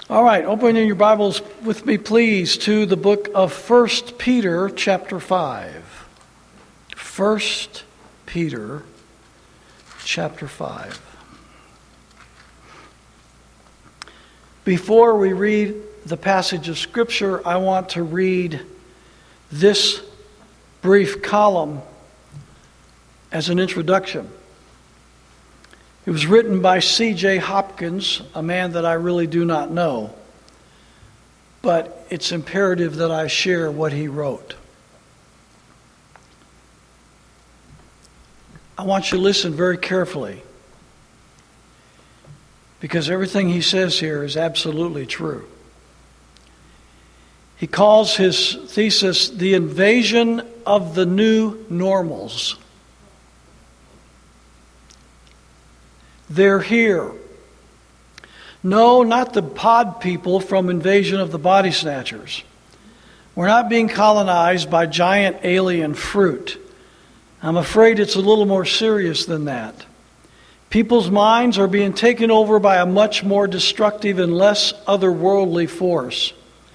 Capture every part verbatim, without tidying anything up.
All right, open your Bibles with me, please, to the book of First Peter, chapter five. First Peter, chapter five. Before we read the passage of Scripture, I want to read this brief column as an introduction. It was written by C J Hopkins, a man that I really do not know, but it's imperative that I share what he wrote. I want you to listen very carefully, because everything he says here is absolutely true. He calls his thesis "The Invasion of the New Normals." They're here. No, not the pod people from Invasion of the Body Snatchers. We're not being colonized by giant alien fruit. I'm afraid it's a little more serious than that. People's minds are being taken over by a much more destructive and less otherworldly force.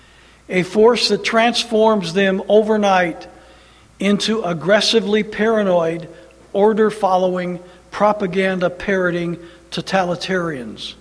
A force that transforms them overnight into aggressively paranoid, order-following, propaganda-parroting totalitarians.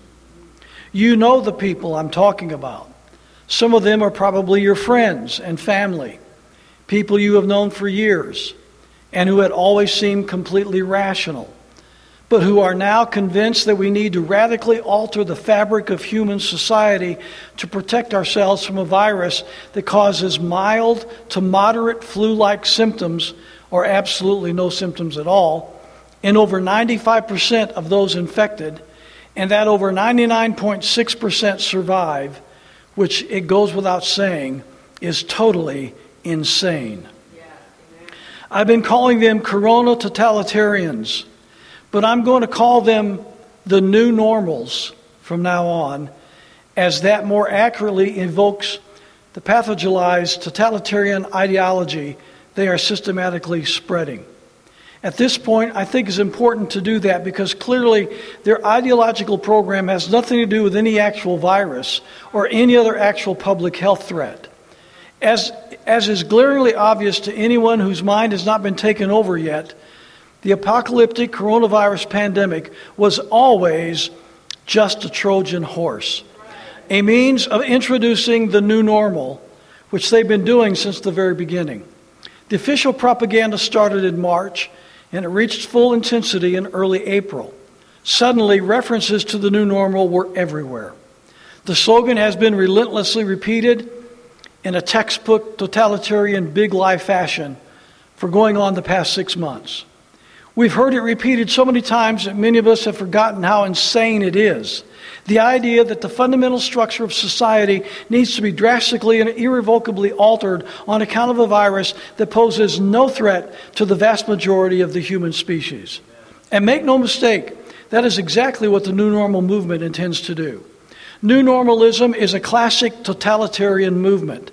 You know the people I'm talking about. Some of them are probably your friends and family, people you have known for years, and who had always seemed completely rational, but who are now convinced that we need to radically alter the fabric of human society to protect ourselves from a virus that causes mild to moderate flu-like symptoms, or absolutely no symptoms at all, in over ninety-five percent of those infected, and that over ninety-nine point six percent survive, which, it goes without saying, is totally insane. Yeah. I've been calling them corona totalitarians, but I'm going to call them the new normals from now on, as that more accurately evokes the pathologized totalitarian ideology they are systematically spreading. At this point, I think it's important to do that because clearly their ideological program has nothing to do with any actual virus or any other actual public health threat. As, as is glaringly obvious to anyone whose mind has not been taken over yet, the apocalyptic coronavirus pandemic was always just a Trojan horse, a means of introducing the new normal, which they've been doing since the very beginning. The official propaganda started in March, and it reached full intensity in early April. Suddenly, references to the new normal were everywhere. The slogan has been relentlessly repeated in a textbook totalitarian big lie fashion for going on the past six months. We've heard it repeated so many times that many of us have forgotten how insane it is. The idea that the fundamental structure of society needs to be drastically and irrevocably altered on account of a virus that poses no threat to the vast majority of the human species. And make no mistake, that is exactly what the New Normal movement intends to do. New Normalism is a classic totalitarian movement,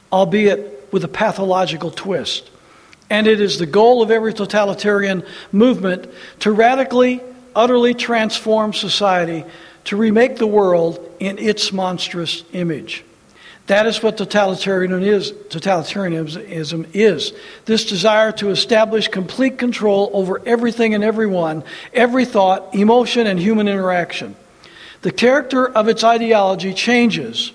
albeit with a pathological twist. And it is the goal of every totalitarian movement to radically, utterly transform society, to remake the world in its monstrous image. That is what totalitarianism is, totalitarianism is. This desire to establish complete control over everything and everyone, every thought, emotion, and human interaction. The character of its ideology changes.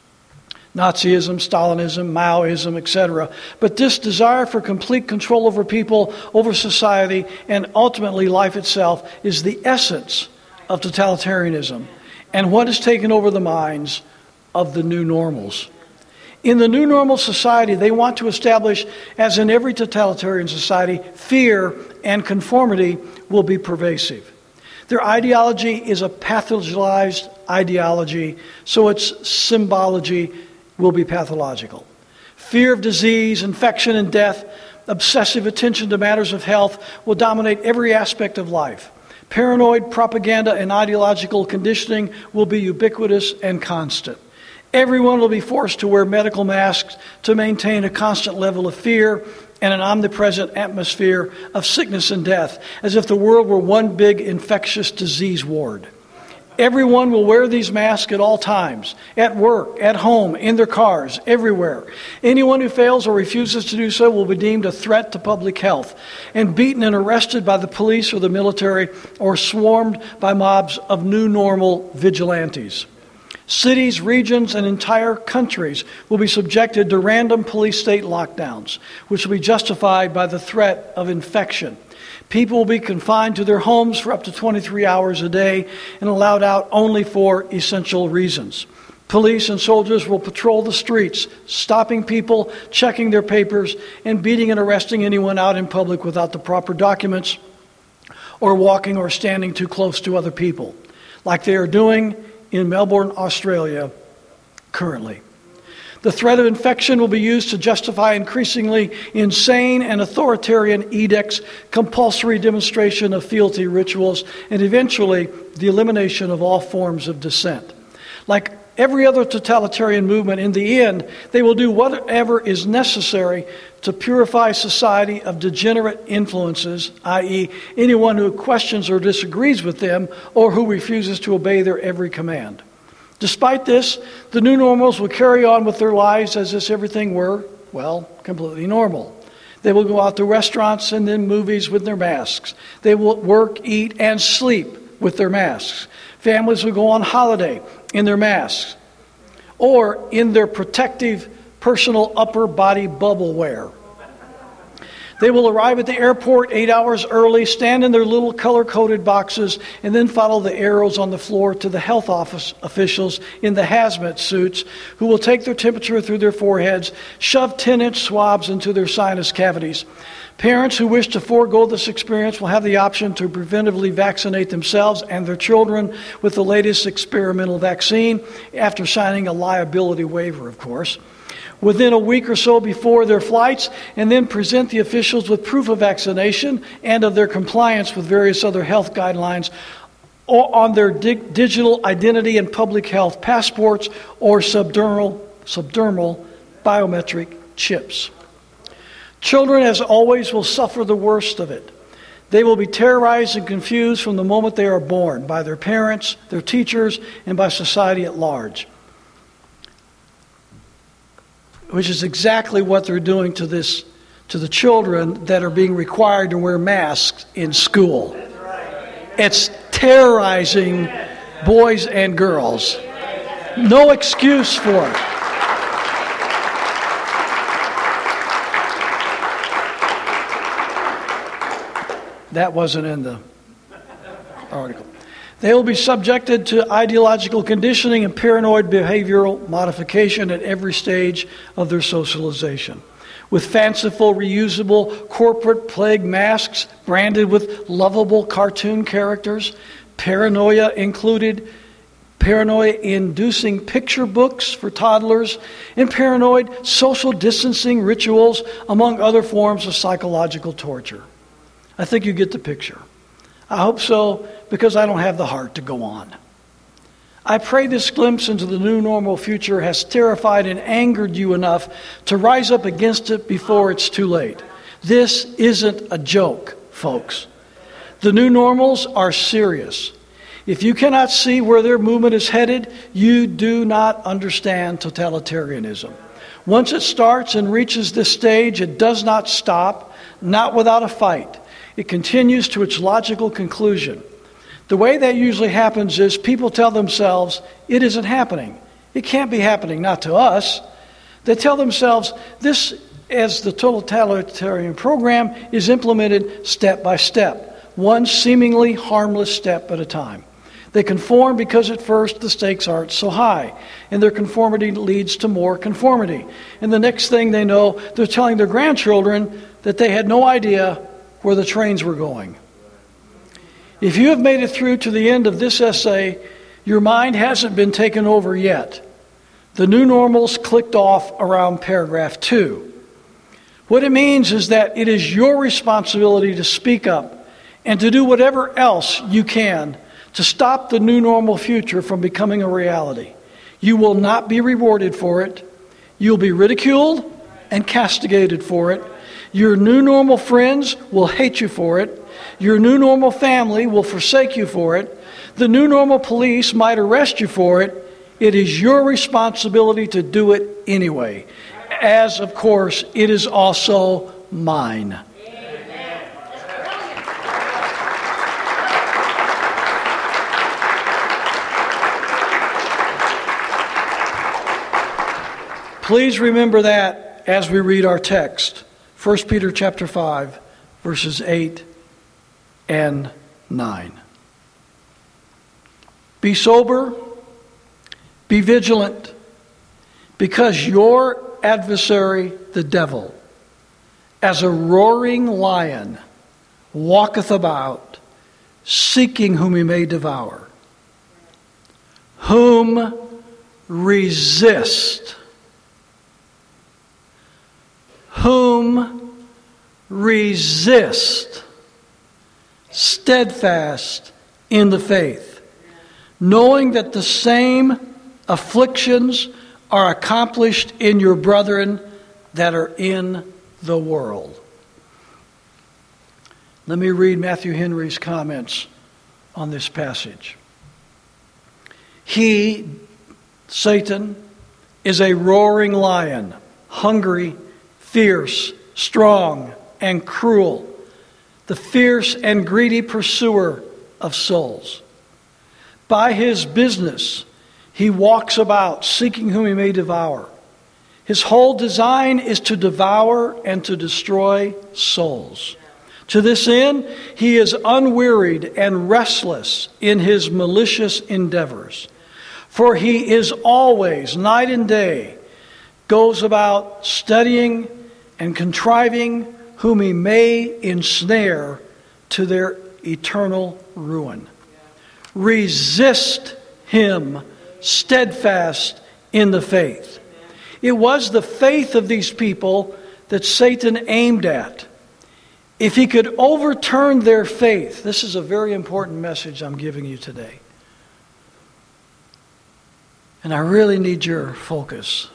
Nazism, Stalinism, Maoism, et cetera. But this desire for complete control over people, over society, and ultimately life itself is the essence of totalitarianism and what has taken over the minds of the new normals. In the new normal society, they want to establish, as in every totalitarian society, fear and conformity will be pervasive. Their ideology is a pathologized ideology, so its symbology will be pathological. Fear of disease, infection, and death, obsessive attention to matters of health will dominate every aspect of life. Paranoid propaganda and ideological conditioning will be ubiquitous and constant. Everyone will be forced to wear medical masks to maintain a constant level of fear and an omnipresent atmosphere of sickness and death, as if the world were one big infectious disease ward. Everyone will wear these masks at all times, at work, at home, in their cars, everywhere. Anyone who fails or refuses to do so will be deemed a threat to public health and beaten and arrested by the police or the military or swarmed by mobs of new normal vigilantes. Cities, regions, and entire countries will be subjected to random police state lockdowns, which will be justified by the threat of infection. People will be confined to their homes for up to twenty-three hours a day and allowed out only for essential reasons. Police and soldiers will patrol the streets, stopping people, checking their papers, and beating and arresting anyone out in public without the proper documents or walking or standing too close to other people, like they are doing in Melbourne, Australia, currently. The threat of infection will be used to justify increasingly insane and authoritarian edicts, compulsory demonstration of fealty rituals, and eventually the elimination of all forms of dissent. Like every other totalitarian movement, in the end, they will do whatever is necessary to purify society of degenerate influences, that is, anyone who questions or disagrees with them or who refuses to obey their every command. Despite this, the new normals will carry on with their lives as if everything were, well, completely normal. They will go out to restaurants and then movies with their masks. They will work, eat, and sleep with their masks. Families will go on holiday in their masks or in their protective personal upper body bubble wear. They will arrive at the airport eight hours early, stand in their little color-coded boxes, and then follow the arrows on the floor to the health office officials in the hazmat suits who will take their temperature through their foreheads, shove ten-inch swabs into their sinus cavities. Parents who wish to forego this experience will have the option to preventively vaccinate themselves and their children with the latest experimental vaccine after signing a liability waiver, of course, within a week or so before their flights, and then present the officials with proof of vaccination and of their compliance with various other health guidelines on their di- digital identity and public health passports or subdermal, subdermal biometric chips. Children, as always, will suffer the worst of it. They will be terrorized and confused from the moment they are born by their parents, their teachers, and by society at large, which is exactly what they're doing to this, to the children that are being required to wear masks in school. It's terrorizing boys and girls. No excuse for it. That wasn't in the article. They will be subjected to ideological conditioning and paranoid behavioral modification at every stage of their socialization. With fanciful, reusable corporate plague masks branded with lovable cartoon characters, paranoia included, paranoia-inducing picture books for toddlers, and paranoid social distancing rituals, among other forms of psychological torture. I think you get the picture. I hope so, because I don't have the heart to go on. I pray this glimpse into the new normal future has terrified and angered you enough to rise up against it before it's too late. This isn't a joke, folks. The new normals are serious. If you cannot see where their movement is headed, you do not understand totalitarianism. Once it starts and reaches this stage, it does not stop, not without a fight. It continues to its logical conclusion. The way that usually happens is people tell themselves, it isn't happening. It can't be happening, not to us. They tell themselves, this, as the totalitarian program, is implemented step by step, one seemingly harmless step at a time. They conform because at first the stakes aren't so high, and their conformity leads to more conformity. And the next thing they know, they're telling their grandchildren that they had no idea where the trains were going. If you have made it through to the end of this essay, your mind hasn't been taken over yet. The new normals clicked off around paragraph two. What it means is that it is your responsibility to speak up and to do whatever else you can to stop the new normal future from becoming a reality. You will not be rewarded for it. You'll be ridiculed and castigated for it. Your new normal friends will hate you for it. Your new normal family will forsake you for it. The New Normal police might arrest you for it. It is your responsibility to do it anyway. As, of course, it is also mine. Please remember that as we read our text. First Peter chapter five, verses eight and nine. Be sober, be vigilant, because your adversary, the devil, as a roaring lion, walketh about, seeking whom he may devour. Whom resist. Whom resist, steadfast in the faith, knowing that the same afflictions are accomplished in your brethren that are in the world. Let me read Matthew Henry's comments on this passage. He, Satan, is a roaring lion, hungry, fierce, strong, and cruel, the fierce and greedy pursuer of souls. By his business, he walks about, seeking whom he may devour. His whole design is to devour and to destroy souls. To this end, he is unwearied and restless in his malicious endeavors. For he is always, night and day, goes about studying and contriving whom he may ensnare to their eternal ruin. Resist him, steadfast in the faith. It was the faith of these people that Satan aimed at. If he could overturn their faith, this is a very important message I'm giving you today. And I really need your focus.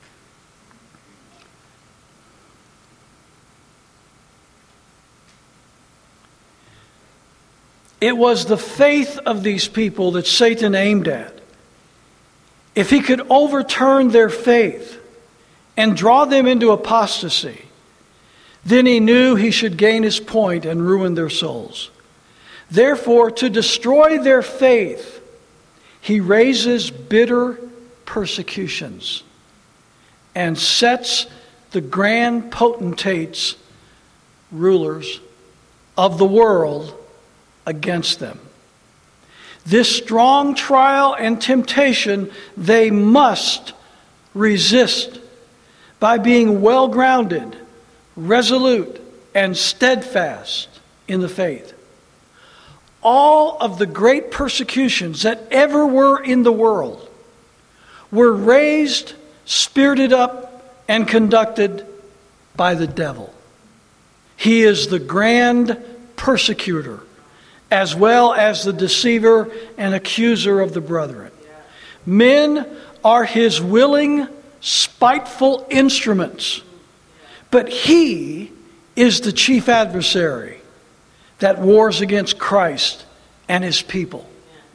It was the faith of these people that Satan aimed at. If he could overturn their faith and draw them into apostasy, then he knew he should gain his point and ruin their souls. Therefore, to destroy their faith, he raises bitter persecutions and sets the grand potentates, rulers of the world, against them. This strong trial and temptation they must resist by being well grounded, resolute, and steadfast in the faith. All of the great persecutions that ever were in the world were raised, spirited up, and conducted by the devil. He is the grand persecutor, as well as the deceiver and accuser of the brethren. Men are his willing, spiteful instruments, but he is the chief adversary that wars against Christ and his people.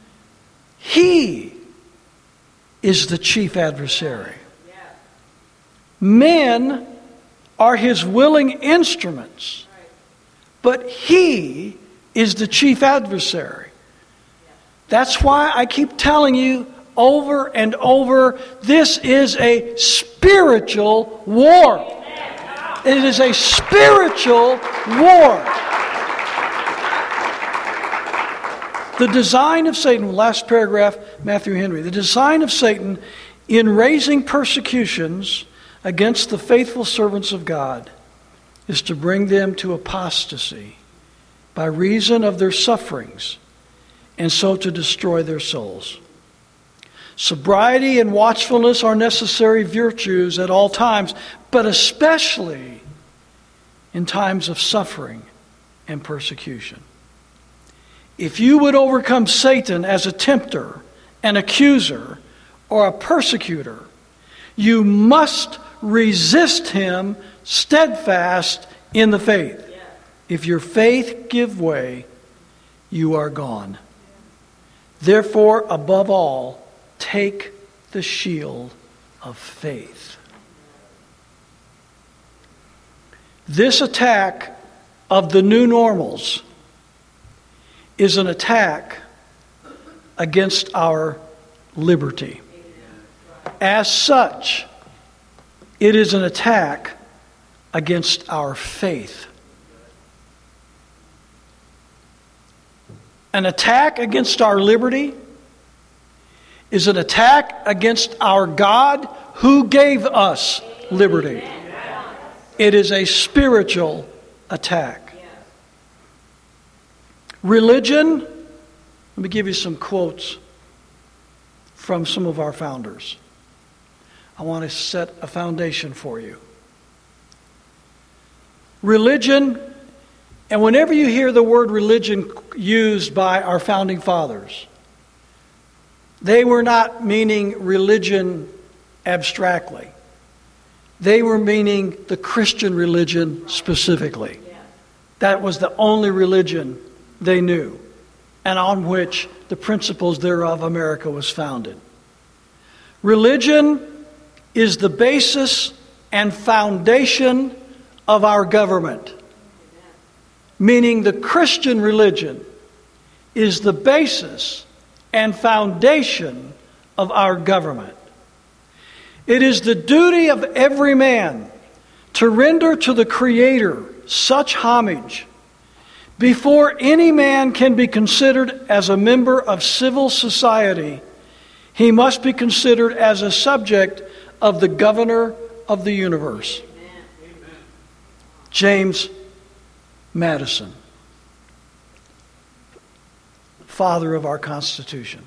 He is the chief adversary. Men are his willing instruments, but he is the chief adversary. That's why I keep telling you over and over, this is a spiritual war. It is a spiritual war. The design of Satan, last paragraph, Matthew Henry, the design of Satan in raising persecutions against the faithful servants of God is to bring them to apostasy by reason of their sufferings, and so to destroy their souls. Sobriety and watchfulness are necessary virtues at all times, but especially in times of suffering and persecution. If you would overcome Satan as a tempter, an accuser, or a persecutor, you must resist him steadfast in the faith. If your faith give way, you are gone. Therefore, above all, take the shield of faith. This attack of the new normals is an attack against our liberty. As such, it is an attack against our faith. An attack against our liberty is an attack against our God who gave us liberty. It is a spiritual attack. Religion, let me give you some quotes from some of our founders. I want to set a foundation for you. Religion, and whenever you hear the word religion used by our founding fathers, they were not meaning religion abstractly. They were meaning the Christian religion specifically. That was the only religion they knew, and on which the principles thereof America was founded. Religion is the basis and foundation of our government, meaning the Christian religion is the basis and foundation of our government. It is the duty of every man to render to the Creator such homage before any man can be considered as a member of civil society. He must be considered as a subject of the governor of the universe. Amen. James Madison, father of our Constitution.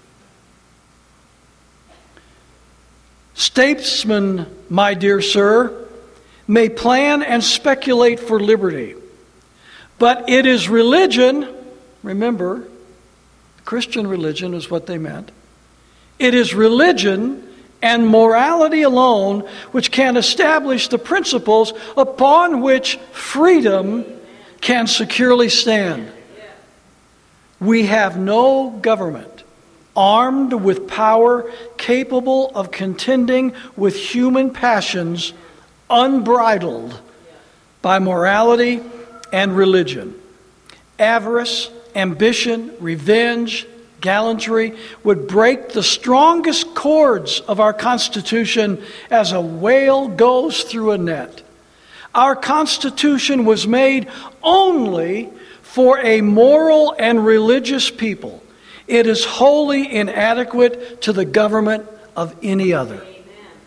Statesmen, my dear sir, may plan and speculate for liberty, but it is religion, remember, Christian religion is what they meant. It is religion and morality alone which can establish the principles upon which freedom can securely stand. We have no government armed with power capable of contending with human passions unbridled by morality and religion. Avarice, ambition, revenge, gallantry would break the strongest cords of our Constitution as a whale goes through a net. Our Constitution was made only for a moral and religious people. It is wholly inadequate to the government of any other. Amen.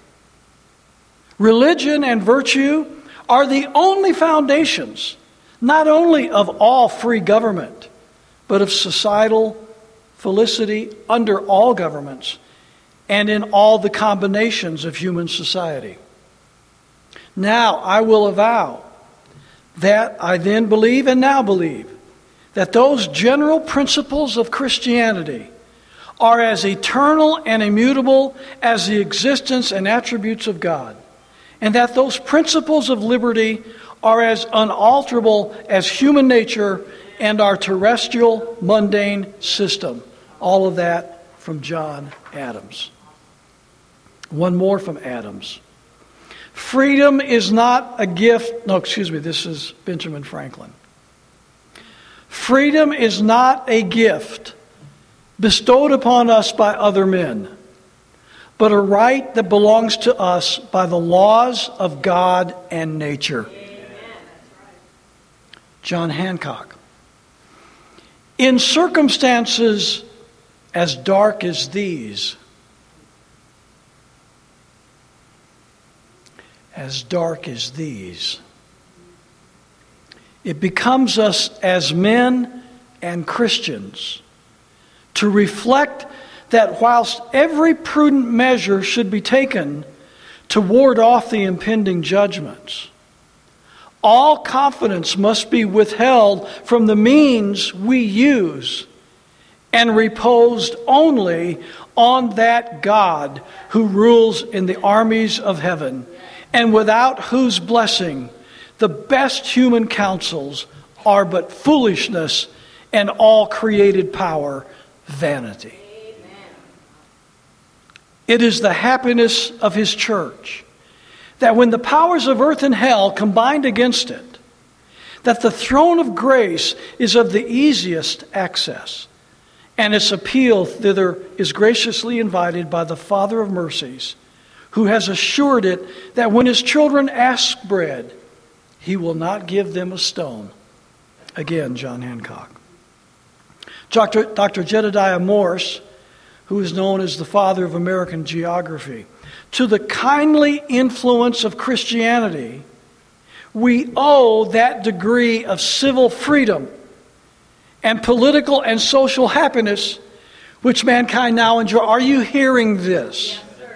Religion and virtue are the only foundations, not only of all free government, but of societal felicity under all governments and in all the combinations of human society. Now I will avow that I then believe and now believe that those general principles of Christianity are as eternal and immutable as the existence and attributes of God, and that those principles of liberty are as unalterable as human nature and our terrestrial mundane system. All of that from John Adams. One more from Adams. Freedom is not a gift. No, excuse me, this is Benjamin Franklin. Freedom is not a gift bestowed upon us by other men, but a right that belongs to us by the laws of God and nature. John Hancock. In circumstances as dark as these, as dark as these, it becomes us as men and Christians to reflect that whilst every prudent measure should be taken to ward off the impending judgments, all confidence must be withheld from the means we use and reposed only on that God who rules in the armies of heaven, and without whose blessing the best human counsels are but foolishness, and all created power vanity. It is the happiness of his church that when the powers of earth and hell combined against it, that the throne of grace is of the easiest access, and its appeal thither is graciously invited by the Father of mercies, who has assured it that when his children ask bread, he will not give them a stone. Again, John Hancock. Doctor Doctor Jedediah Morse, who is known as the father of American geography, to the kindly influence of Christianity, we owe that degree of civil freedom and political and social happiness which mankind now enjoy. Are you hearing this? Yes, sir.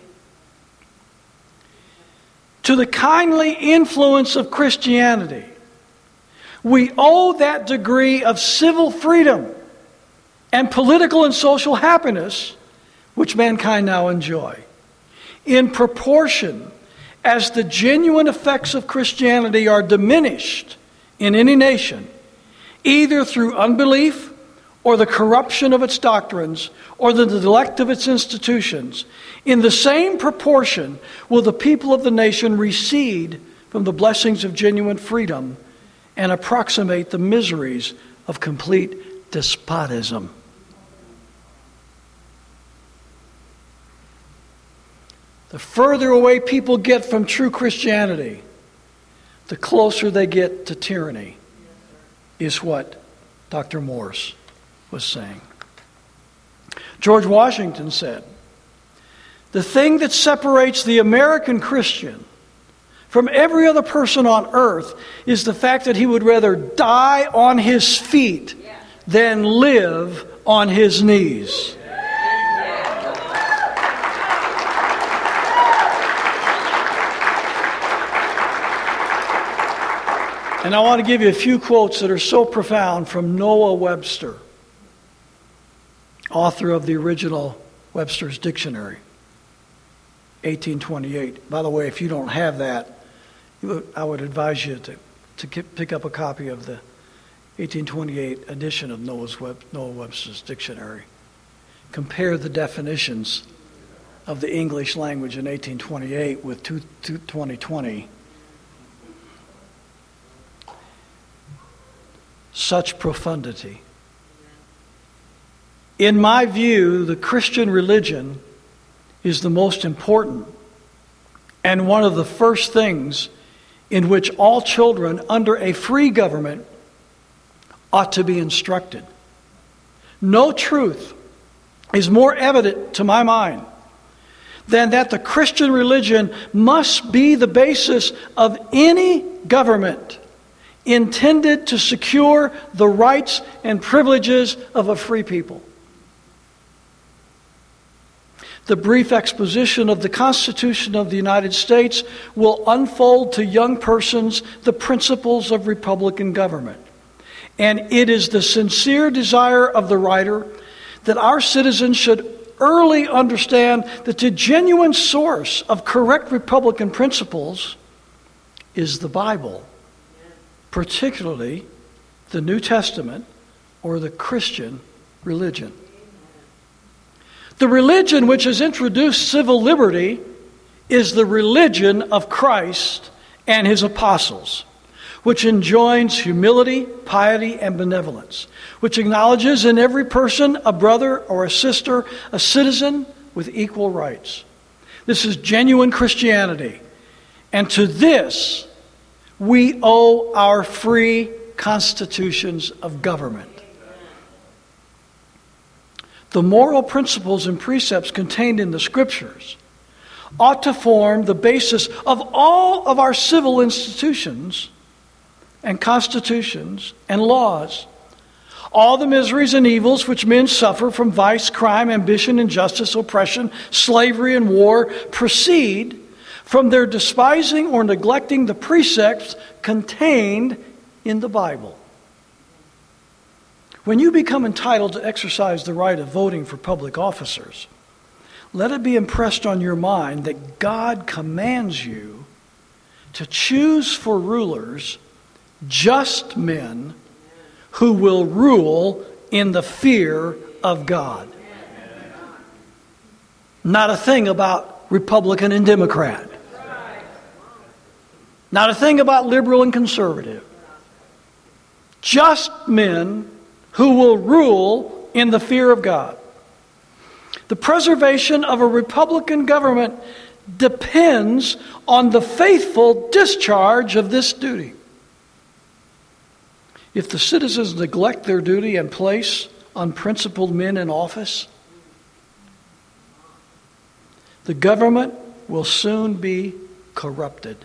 To the kindly influence of Christianity, we owe that degree of civil freedom and political and social happiness which mankind now enjoy. In proportion as the genuine effects of Christianity are diminished in any nation, either through unbelief or the corruption of its doctrines or the neglect of its institutions, in the same proportion will the people of the nation recede from the blessings of genuine freedom and approximate the miseries of complete despotism. The further away people get from true Christianity, the closer they get to tyranny, is what Doctor Morse was saying. George Washington said, "The thing that separates the American Christian from every other person on earth is the fact that he would rather die on his feet than live on his knees." And I want to give you a few quotes that are so profound from Noah Webster, author of the original Webster's Dictionary, eighteen twenty-eight. By the way, if you don't have that, I would advise you to, to get, pick up a copy of the eighteen twenty-eight edition of Noah's Web, Noah Webster's Dictionary. Compare the definitions of the English language in eighteen twenty-eight with twenty twenty. Such profundity. In my view, the Christian religion is the most important and one of the first things in which all children under a free government ought to be instructed. No truth is more evident to my mind than that the Christian religion must be the basis of any government intended to secure the rights and privileges of a free people. The brief exposition of the Constitution of the United States will unfold to young persons the principles of Republican government. And it is the sincere desire of the writer that our citizens should early understand that the genuine source of correct Republican principles is the Bible, particularly the New Testament or the Christian religion. The religion which has introduced civil liberty is the religion of Christ and his apostles, which enjoins humility, piety, and benevolence, which acknowledges in every person a brother or a sister, a citizen with equal rights. This is genuine Christianity. And to this, we owe our free constitutions of government. The moral principles and precepts contained in the Scriptures ought to form the basis of all of our civil institutions and constitutions and laws. All the miseries and evils which men suffer from vice, crime, ambition, injustice, oppression, slavery, and war proceed from their despising or neglecting the precepts contained in the Bible. When you become entitled to exercise the right of voting for public officers, let it be impressed on your mind that God commands you to choose for rulers just men who will rule in the fear of God. Not a thing about Republican and Democrat. Not a thing about liberal and conservative. Just men who will rule in the fear of God. The preservation of a Republican government depends on the faithful discharge of this duty. If the citizens neglect their duty and place unprincipled men in office, the government will soon be corrupted.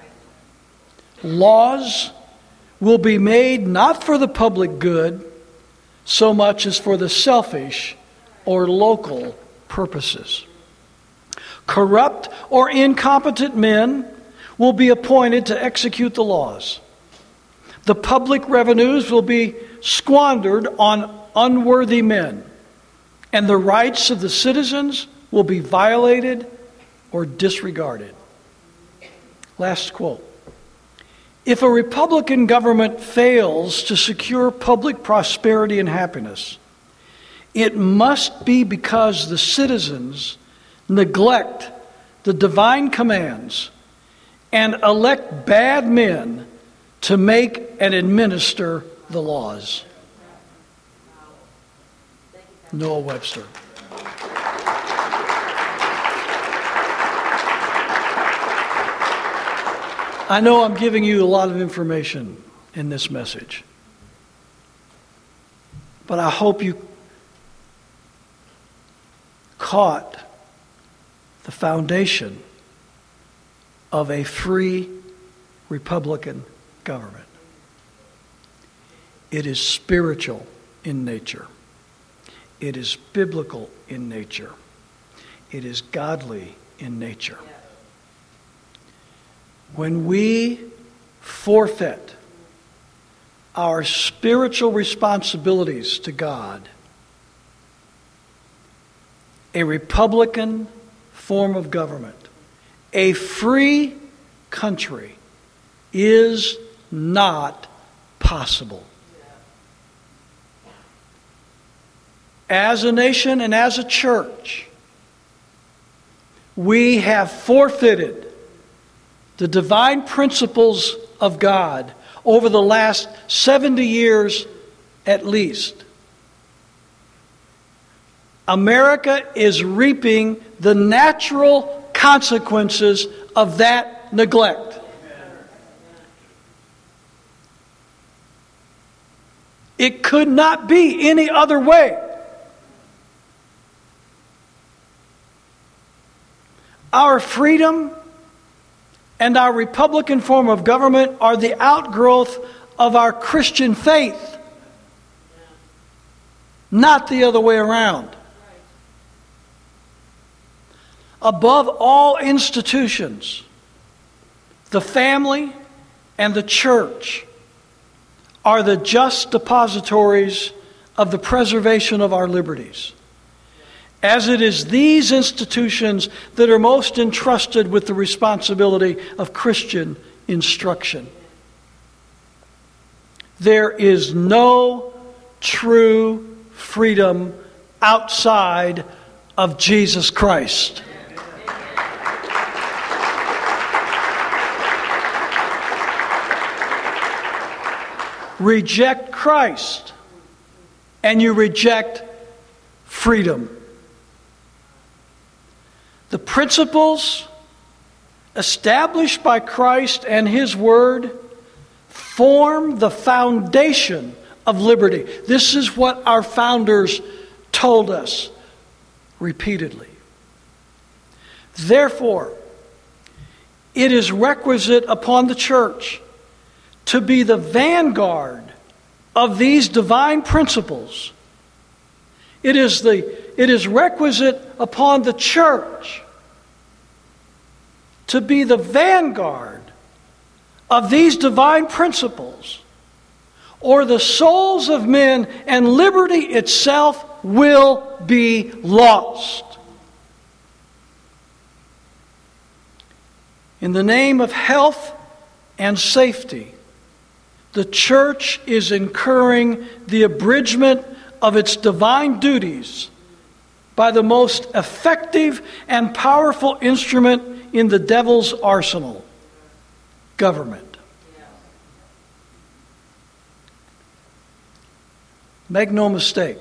Laws will be made not for the public good so much as for the selfish or local purposes. Corrupt or incompetent men will be appointed to execute the laws. The public revenues will be squandered on unworthy men, and the rights of the citizens will be violated or disregarded. Last quote. If a Republican government fails to secure public prosperity and happiness, it must be because the citizens neglect the divine commands and elect bad men to make and administer the laws. Noah Webster. I know I'm giving you a lot of information in this message, but I hope you caught the foundation of a free Republican government. It is spiritual in nature. It is biblical in nature. It is godly in nature. When we forfeit our spiritual responsibilities to God, a Republican form of government, a free country, is not possible. As a nation and as a church, we have forfeited the divine principles of God over the last seventy years at least. America is reaping the natural consequences of that neglect. It could not be any other way. Our freedom and our Republican form of government are the outgrowth of our Christian faith, not the other way around. Above all institutions, the family and the church are the just depositories of the preservation of our liberties, as it is these institutions that are most entrusted with the responsibility of Christian instruction. There is no true freedom outside of Jesus Christ. Reject Christ, and you reject freedom. The principles established by Christ and His Word form the foundation of liberty. This is what our founders told us repeatedly. Therefore, it is requisite upon the church to be the vanguard of these divine principles. It is the it is requisite upon the church to be the vanguard of these divine principles, or the souls of men and liberty itself will be lost. In the name of health and safety, the church is incurring the abridgment of its divine duties by the most effective and powerful instrument in the devil's arsenal, government. Make no mistake,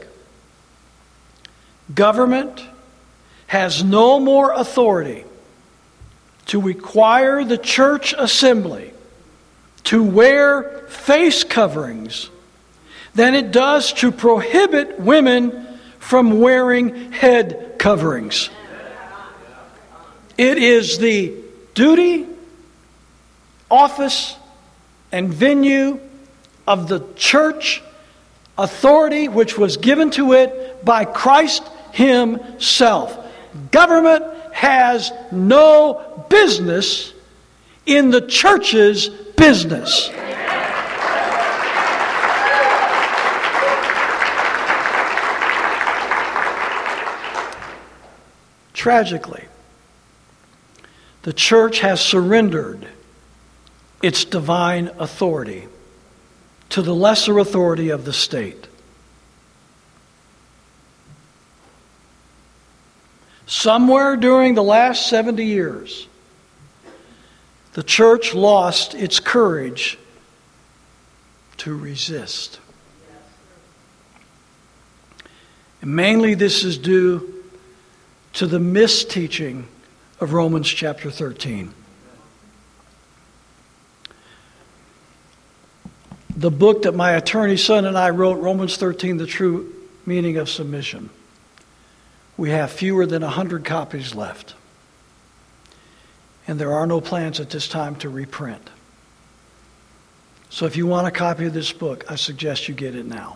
government has no more authority to require the church assembly to wear face coverings than it does to prohibit women from wearing head coverings. It is the duty, office, and venue of the church authority which was given to it by Christ Himself. Government has no business in the church's business. Tragically, the church has surrendered its divine authority to the lesser authority of the state. Somewhere during the last seventy years, the church lost its courage to resist. And mainly this is due to the misteaching of Romans chapter thirteen. The book that my attorney son and I wrote, Romans thirteen, The True Meaning of Submission. We have fewer than one hundred copies left. And there are no plans at this time to reprint. So if you want a copy of this book, I suggest you get it now.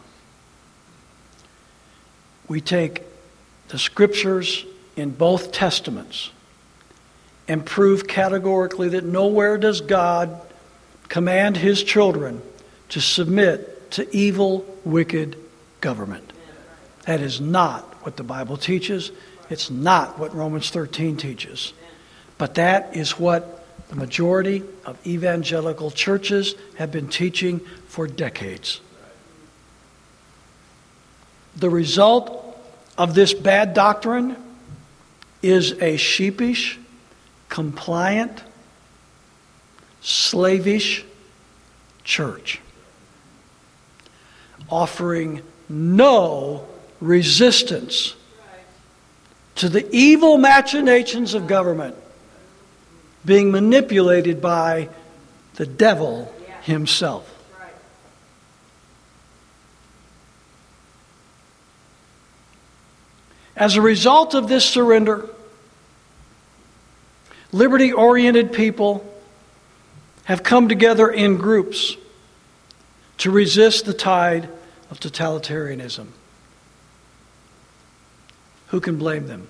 We take the scriptures in both testaments and prove categorically that nowhere does God command His children to submit to evil, wicked government. That is not what the Bible teaches. It's not what Romans thirteen teaches. But that is what the majority of evangelical churches have been teaching for decades. The result of this bad doctrine is a sheepish, compliant, slavish church, offering no resistance to the evil machinations of government being manipulated by the devil himself. As a result of this surrender, liberty-oriented people have come together in groups to resist the tide of totalitarianism. Who can blame them?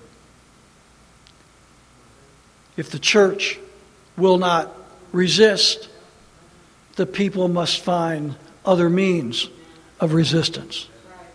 If the church will not resist, the people must find other means of resistance.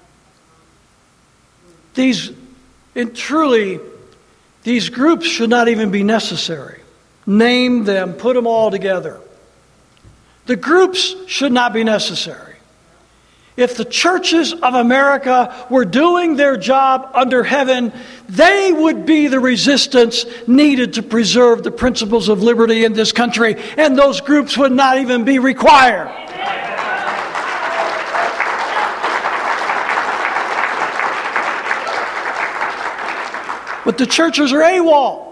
These, and truly, these groups should not even be necessary. Name them, put them all together. The groups should not be necessary. If the churches of America were doing their job under heaven, they would be the resistance needed to preserve the principles of liberty in this country, and those groups would not even be required. But the churches are AWOL.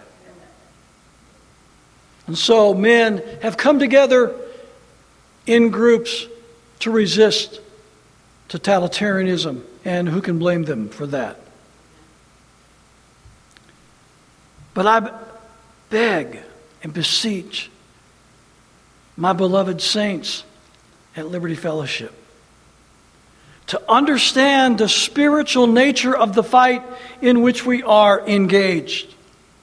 And so men have come together in groups to resist totalitarianism, and who can blame them for that? But I beg and beseech my beloved saints at Liberty Fellowship to understand the spiritual nature of the fight in which we are engaged.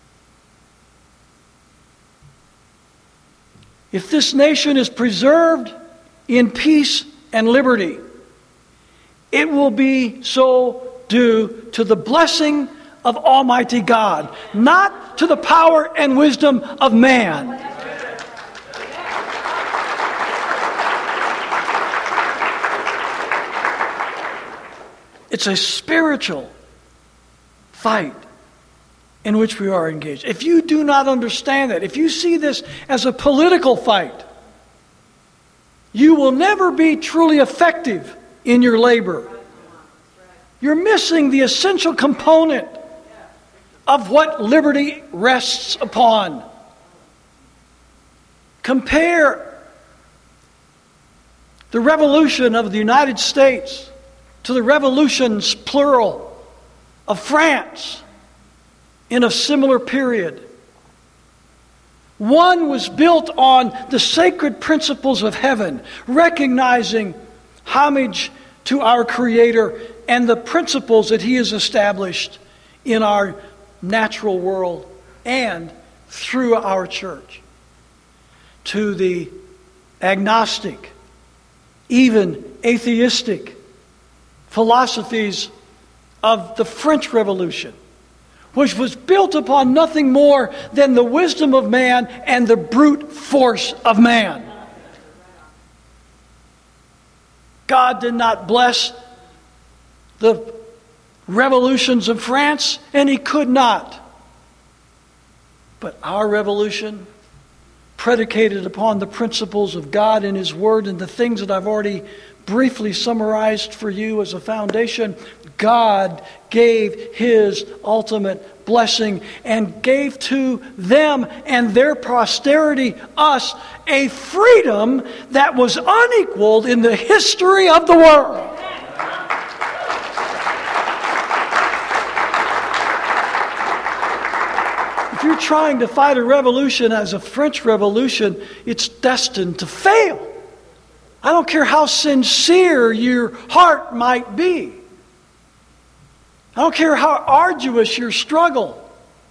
If this nation is preserved in peace and liberty, it will be so due to the blessing of Almighty God, not to the power and wisdom of man. It's a spiritual fight in which we are engaged. If you do not understand that, if you see this as a political fight, you will never be truly effective in your labor. You're missing the essential component of what liberty rests upon. Compare the revolution of the United States to the revolutions, plural, of France in a similar period. One was built on the sacred principles of heaven, recognizing homage to our Creator and the principles that He has established in our natural world and through our church. To the agnostic, even atheistic philosophies of the French Revolution, which was built upon nothing more than the wisdom of man and the brute force of man. God did not bless the revolutions of France, and He could not. But our revolution, predicated upon the principles of God and His Word and the things that I've already briefly summarized for you as a foundation, God gave His ultimate blessing and gave to them and their posterity, us, a freedom that was unequaled in the history of the world. If you're trying to fight a revolution as a French Revolution, it's destined to fail. I don't care how sincere your heart might be. I don't care how arduous your struggle,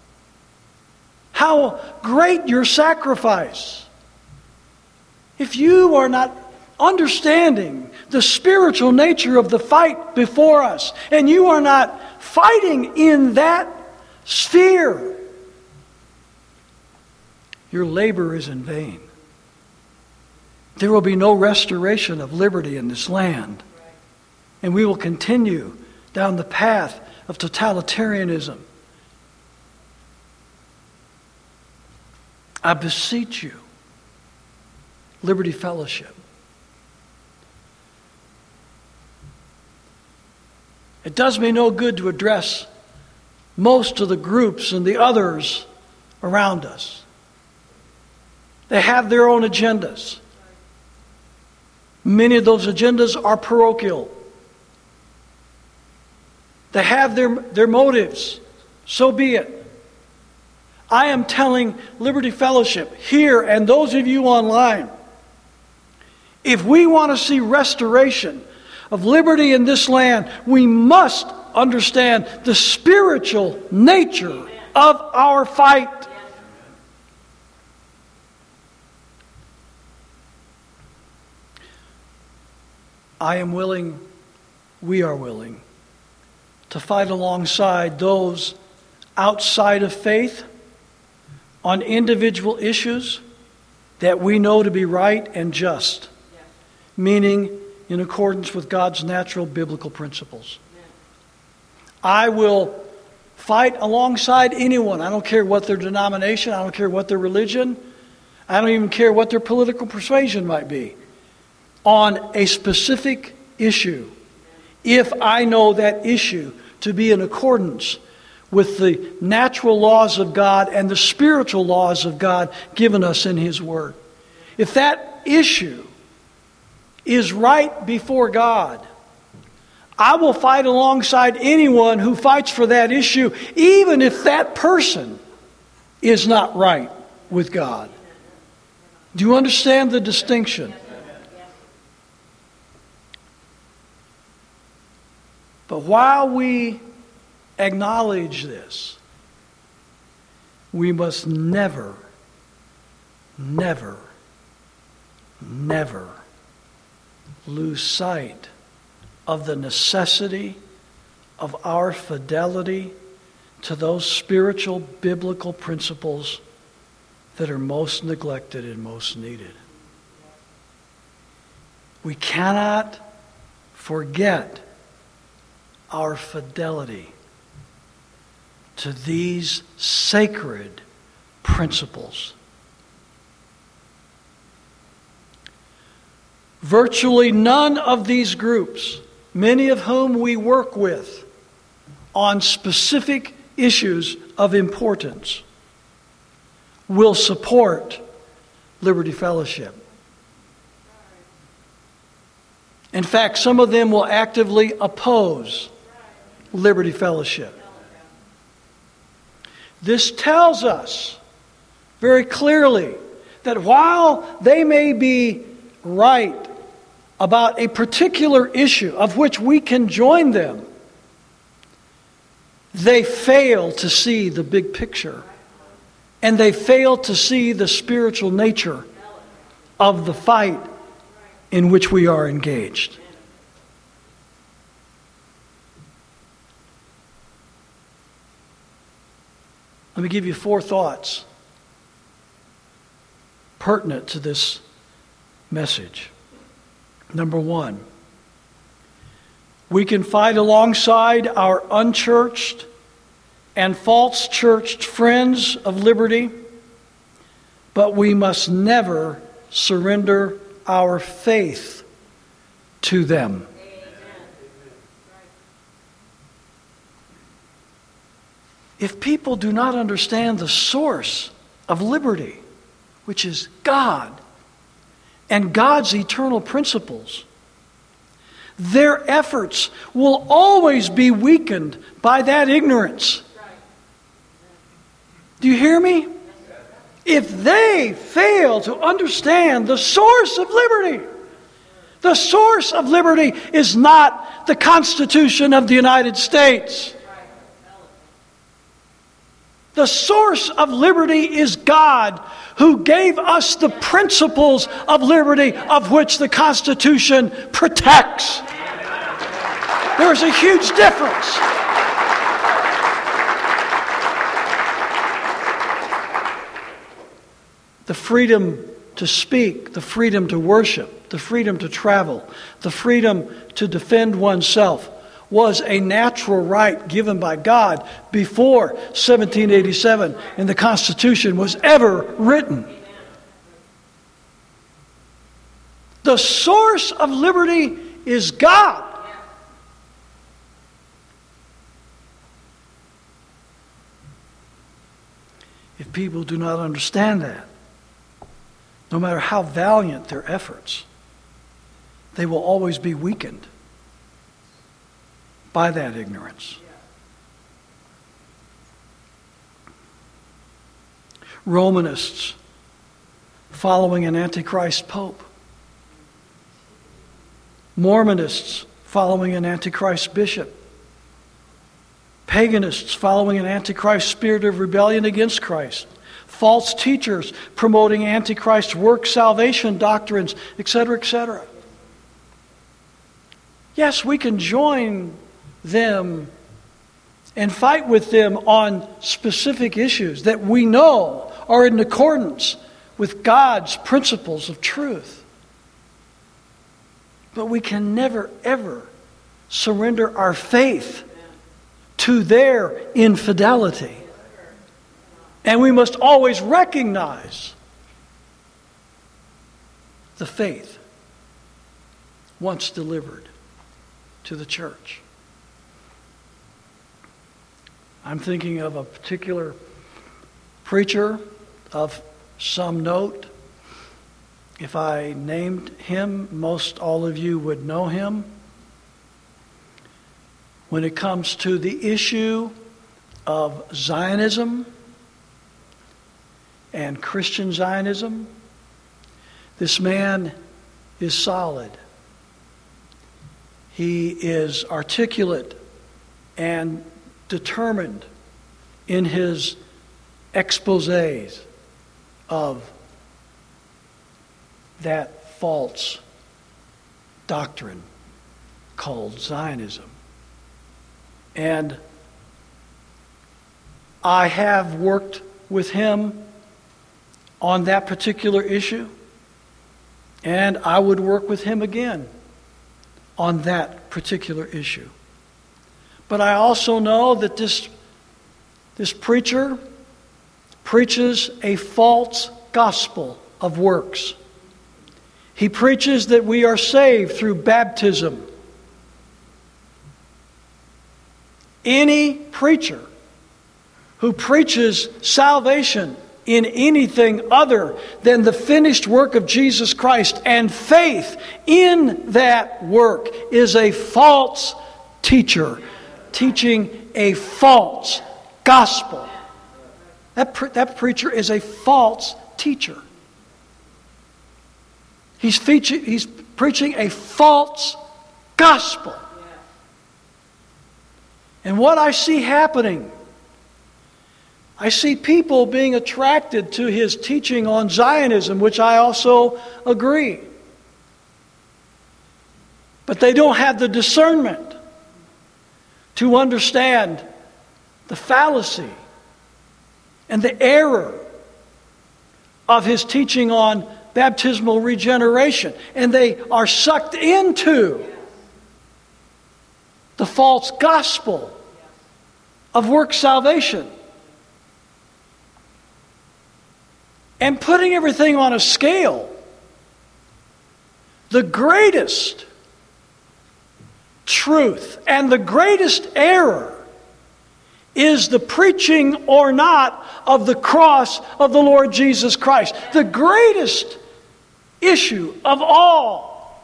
how great your sacrifice. If you are not understanding the spiritual nature of the fight before us, and you are not fighting in that sphere, your labor is in vain. There will be no restoration of liberty in this land. And we will continue down the path of totalitarianism. I beseech you, Liberty Fellowship, it does me no good to address most of the groups and the others around us. They have their own agendas. Many of those agendas are parochial. They have their, their motives. So be it. I am telling Liberty Fellowship here and those of you online, if we want to see restoration of liberty in this land, we must understand the spiritual nature of our fight. I am willing, we are willing, to fight alongside those outside of faith on individual issues that we know to be right and just, yes. Meaning in accordance with God's natural biblical principles. Yes. I will fight alongside anyone. I don't care what their denomination, I don't care what their religion, I don't even care what their political persuasion might be, on a specific issue, if I know that issue to be in accordance with the natural laws of God and the spiritual laws of God given us in His Word. If that issue is right before God, I will fight alongside anyone who fights for that issue, even if that person is not right with God. Do you understand the distinction? But while we acknowledge this, we must never, never, never lose sight of the necessity of our fidelity to those spiritual biblical principles that are most neglected and most needed. We cannot forget our fidelity to these sacred principles. Virtually none of these groups, many of whom we work with on specific issues of importance, will support Liberty Fellowship. In fact, some of them will actively oppose Liberty Fellowship. This tells us very clearly that while they may be right about a particular issue of which we can join them, they fail to see the big picture. And they fail to see the spiritual nature of the fight in which we are engaged. Let me give you four thoughts pertinent to this message. Number one, we can fight alongside our unchurched and false churched friends of liberty, but we must never surrender our faith to them. If people do not understand the source of liberty, which is God, and God's eternal principles, their efforts will always be weakened by that ignorance. Do you hear me? If they fail to understand the source of liberty, the source of liberty is not the Constitution of the United States. The source of liberty is God, who gave us the principles of liberty of which the Constitution protects. There's a huge difference. The freedom to speak, the freedom to worship, the freedom to travel, the freedom to defend oneself was a natural right given by God before seventeen eighty-seven and the Constitution was ever written. The source of liberty is God. If people do not understand that, no matter how valiant their efforts, they will always be weakened by that ignorance. Romanists following an Antichrist Pope. Mormonists following an Antichrist bishop. Paganists following an Antichrist spirit of rebellion against Christ. False teachers promoting Antichrist work salvation doctrines, et cetera, et cetera. Yes, we can join them and fight with them on specific issues that we know are in accordance with God's principles of truth. But we can never, ever surrender our faith to their infidelity. And we must always recognize the faith once delivered to the church. I'm thinking of a particular preacher of some note. If I named him, most all of you would know him. When it comes to the issue of Zionism and Christian Zionism, this man is solid. He is articulate and determined in his exposés of that false doctrine called Zionism. And I have worked with him on that particular issue, and I would work with him again on that particular issue. But I also know that this This preacher preaches a false gospel of works. He preaches that we are saved through baptism. Any preacher who preaches salvation in anything other than the finished work of Jesus Christ and faith in that work is a false teacher, teaching a false gospel. That, pre- that preacher is a false teacher. He's, feature, he's preaching a false gospel. And what I see happening, I see people being attracted to his teaching on Zionism, which I also agree. But they don't have the discernment to understand the fallacy and the error of his teaching on baptismal regeneration. And they are sucked into the false gospel of work salvation. And putting everything on a scale, the greatest truth and the greatest error is the preaching or not of the cross of the Lord Jesus Christ. The greatest issue of all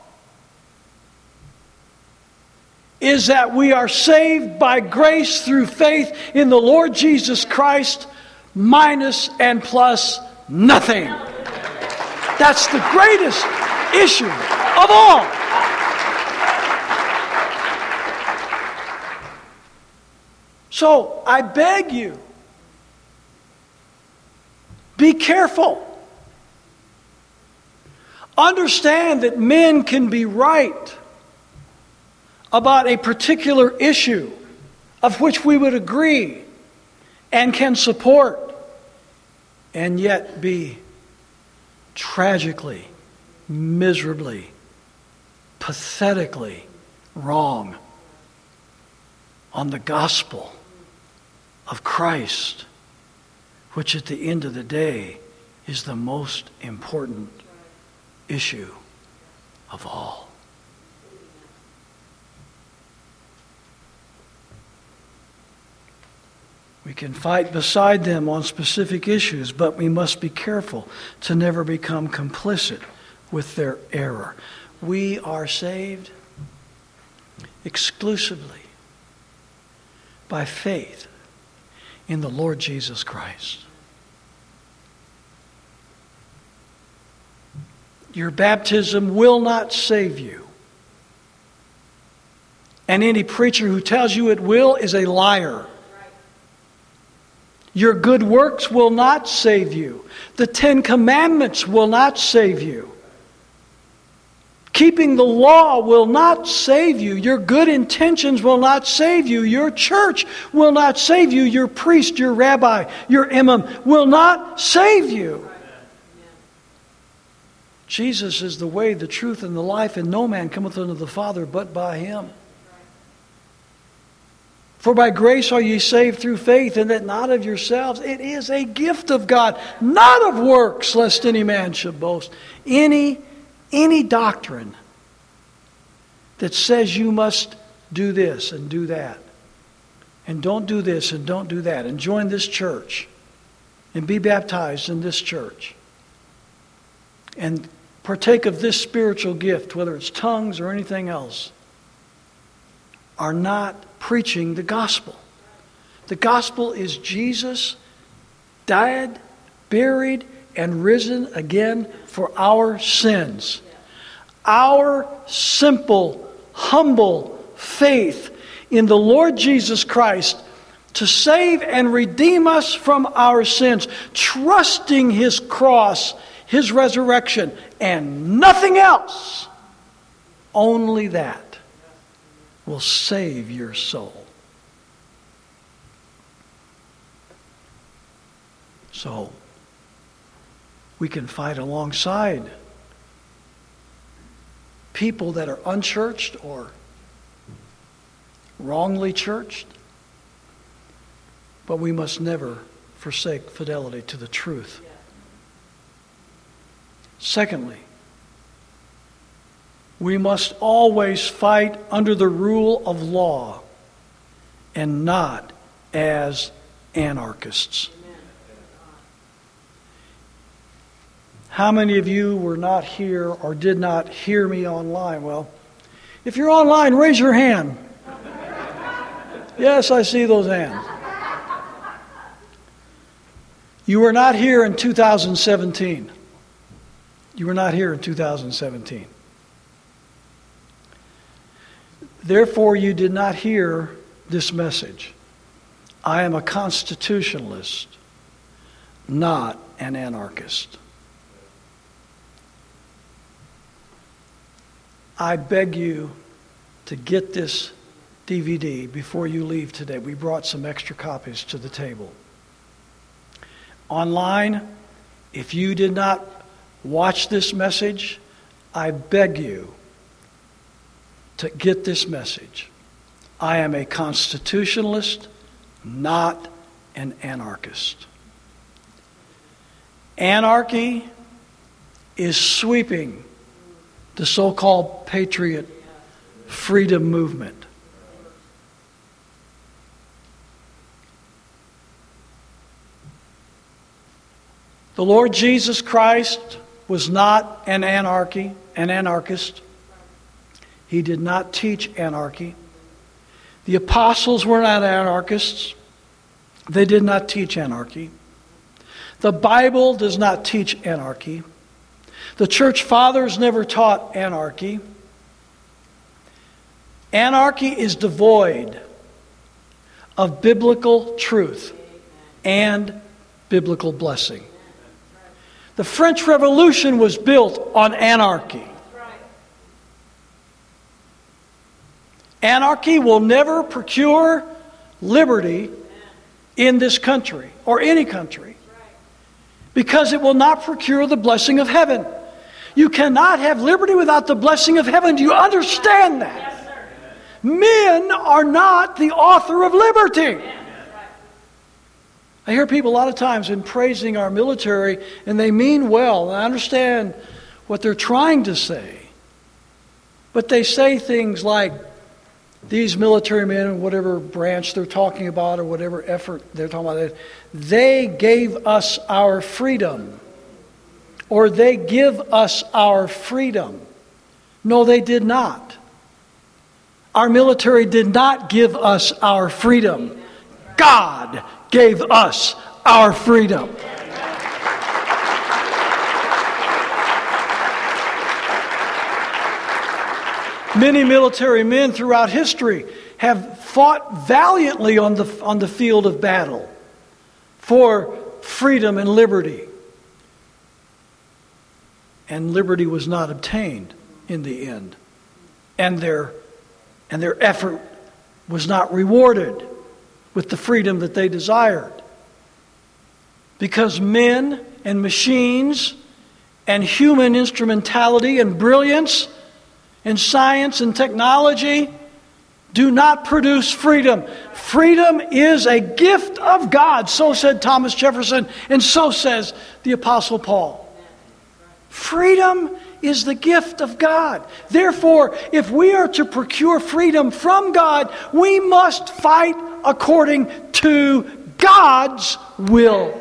is that we are saved by grace through faith in the Lord Jesus Christ, minus and plus nothing. That's the greatest issue of all. So I beg you, be careful. Understand that men can be right about a particular issue of which we would agree and can support, and yet be tragically, miserably, pathetically wrong on the gospel of Christ, which at the end of the day is the most important issue of all. We can fight beside them on specific issues, but we must be careful to never become complicit with their error. We are saved exclusively by faith in the Lord Jesus Christ. Your baptism will not save you. And any preacher who tells you it will is a liar. Your good works will not save you. The Ten Commandments will not save you. Keeping the law will not save you. Your good intentions will not save you. Your church will not save you. Your priest, your rabbi, your imam will not save you. Jesus is the way, the truth, and the life, and no man cometh unto the Father but by him. For by grace are ye saved through faith, and that not of yourselves. It is a gift of God, not of works, lest any man should boast. Any, any doctrine that says you must do this and do that, and don't do this and don't do that, and join this church, and be baptized in this church, and partake of this spiritual gift, whether it's tongues or anything else, are not preaching the gospel. The gospel is Jesus died, buried, and risen again for our sins. Our simple, humble faith in the Lord Jesus Christ to save and redeem us from our sins, trusting His cross, His resurrection, and nothing else, only that will save your soul. So, we can fight alongside people that are unchurched or wrongly churched. but we must never forsake fidelity to the truth. Secondly, we must always fight under the rule of law and not as anarchists. How many of you were not here or did not hear me online? Well, if you're online, raise your hand. Yes, I see those hands. You were not here in two thousand seventeen. You were not here in two thousand seventeen. Therefore, you did not hear this message. I am a constitutionalist, not an anarchist. I beg you to get this D V D before you leave today. We brought some extra copies to the table. Online, if you did not watch this message, I beg you to get this message. I am a constitutionalist, not an anarchist. Anarchy is sweeping the so-called patriot freedom movement. The Lord Jesus Christ was not an anarchy, an anarchist. He did not teach anarchy. The apostles were not anarchists. They did not teach anarchy. The Bible does not teach anarchy. The church fathers never taught anarchy. Anarchy is devoid of biblical truth and biblical blessing. The French Revolution was built on anarchy. Anarchy will never procure liberty in this country or any country because it will not procure the blessing of heaven. You cannot have liberty without the blessing of heaven. Do you understand that? Men are not the author of liberty. I hear people a lot of times in praising our military, and they mean well, and I understand what they're trying to say. But they say things like, these military men in whatever branch they're talking about or whatever effort they're talking about, they gave us our freedom. Or they give us our freedom. No, they did not. Our military did not give us our freedom. God gave us our freedom. Many military men throughout history have fought valiantly on the, on the field of battle for freedom and liberty. And liberty was not obtained in the end. And their, and their effort was not rewarded with the freedom that they desired. Because men and machines and human instrumentality and brilliance and science and technology do not produce freedom. Freedom is a gift of God. So said Thomas Jefferson, and so says the Apostle Paul. Freedom is the gift of God. Therefore, if we are to procure freedom from God, we must fight according to God's will.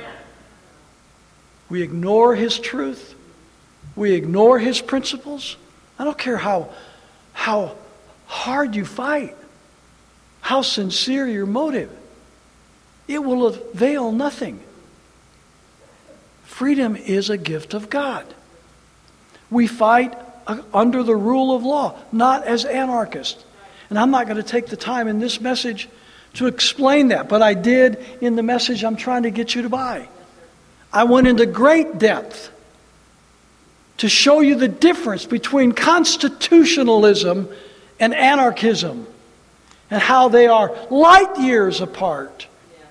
We ignore His truth. We ignore His principles. I don't care how, how hard you fight, how sincere your motive. It will avail nothing. Freedom is a gift of God. We fight under the rule of law, not as anarchists. And I'm not going to take the time in this message to explain that, but I did in the message I'm trying to get you to buy. I went into great depth to show you the difference between constitutionalism and anarchism and how they are light years apart.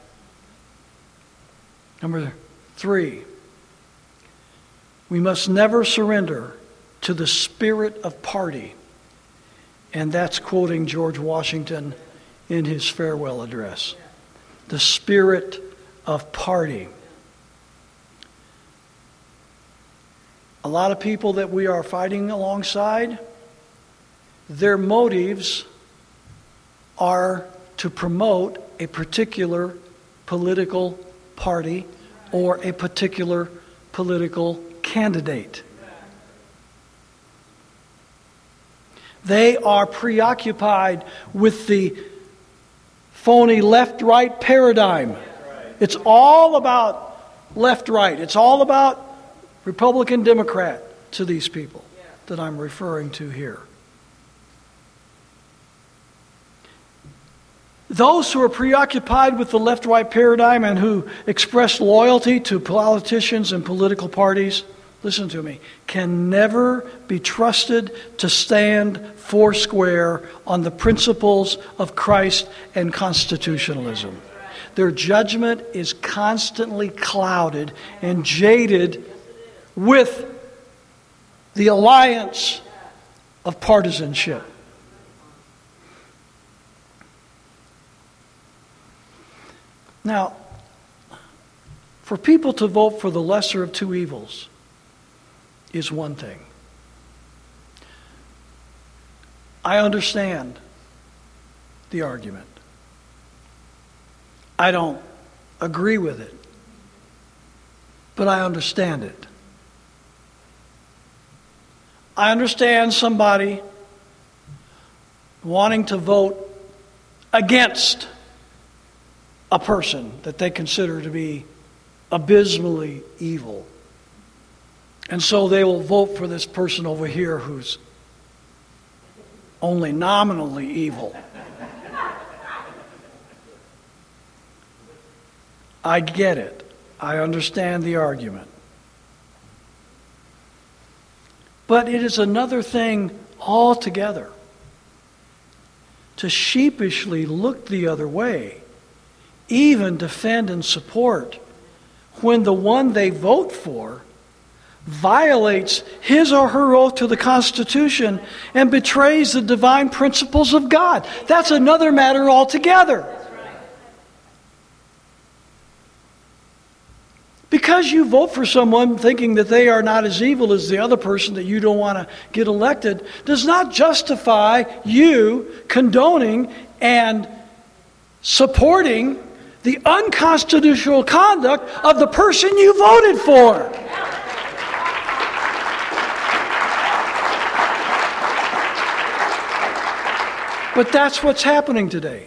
Number three, we must never surrender to the spirit of party. And that's quoting George Washington in his farewell address. the spirit of party. A lot of people that we are fighting alongside, their motives are to promote a particular political party or a particular political candidate. They are preoccupied with the phony left-right paradigm. It's all about left-right. It's all about Republican, Democrat to these people that I'm referring to here. Those who are preoccupied with the left-right paradigm and who express loyalty to politicians and political parties, listen to me, can never be trusted to stand foursquare on the principles of Christ and constitutionalism. Their judgment is constantly clouded and jaded with the alliance of partisanship. Now, for people to vote for the lesser of two evils is one thing. I understand the argument. I don't agree with it, but I understand it. I understand somebody wanting to vote against a person that they consider to be abysmally evil. And so they will vote for this person over here who's only nominally evil. I get it. I understand the argument. But it is another thing altogether to sheepishly look the other way, even defend and support, when the one they vote for violates his or her oath to the Constitution and betrays the divine principles of God. That's another matter altogether. Because you vote for someone thinking that they are not as evil as the other person that you don't want to get elected does not justify you condoning and supporting the unconstitutional conduct of the person you voted for. But that's what's happening today.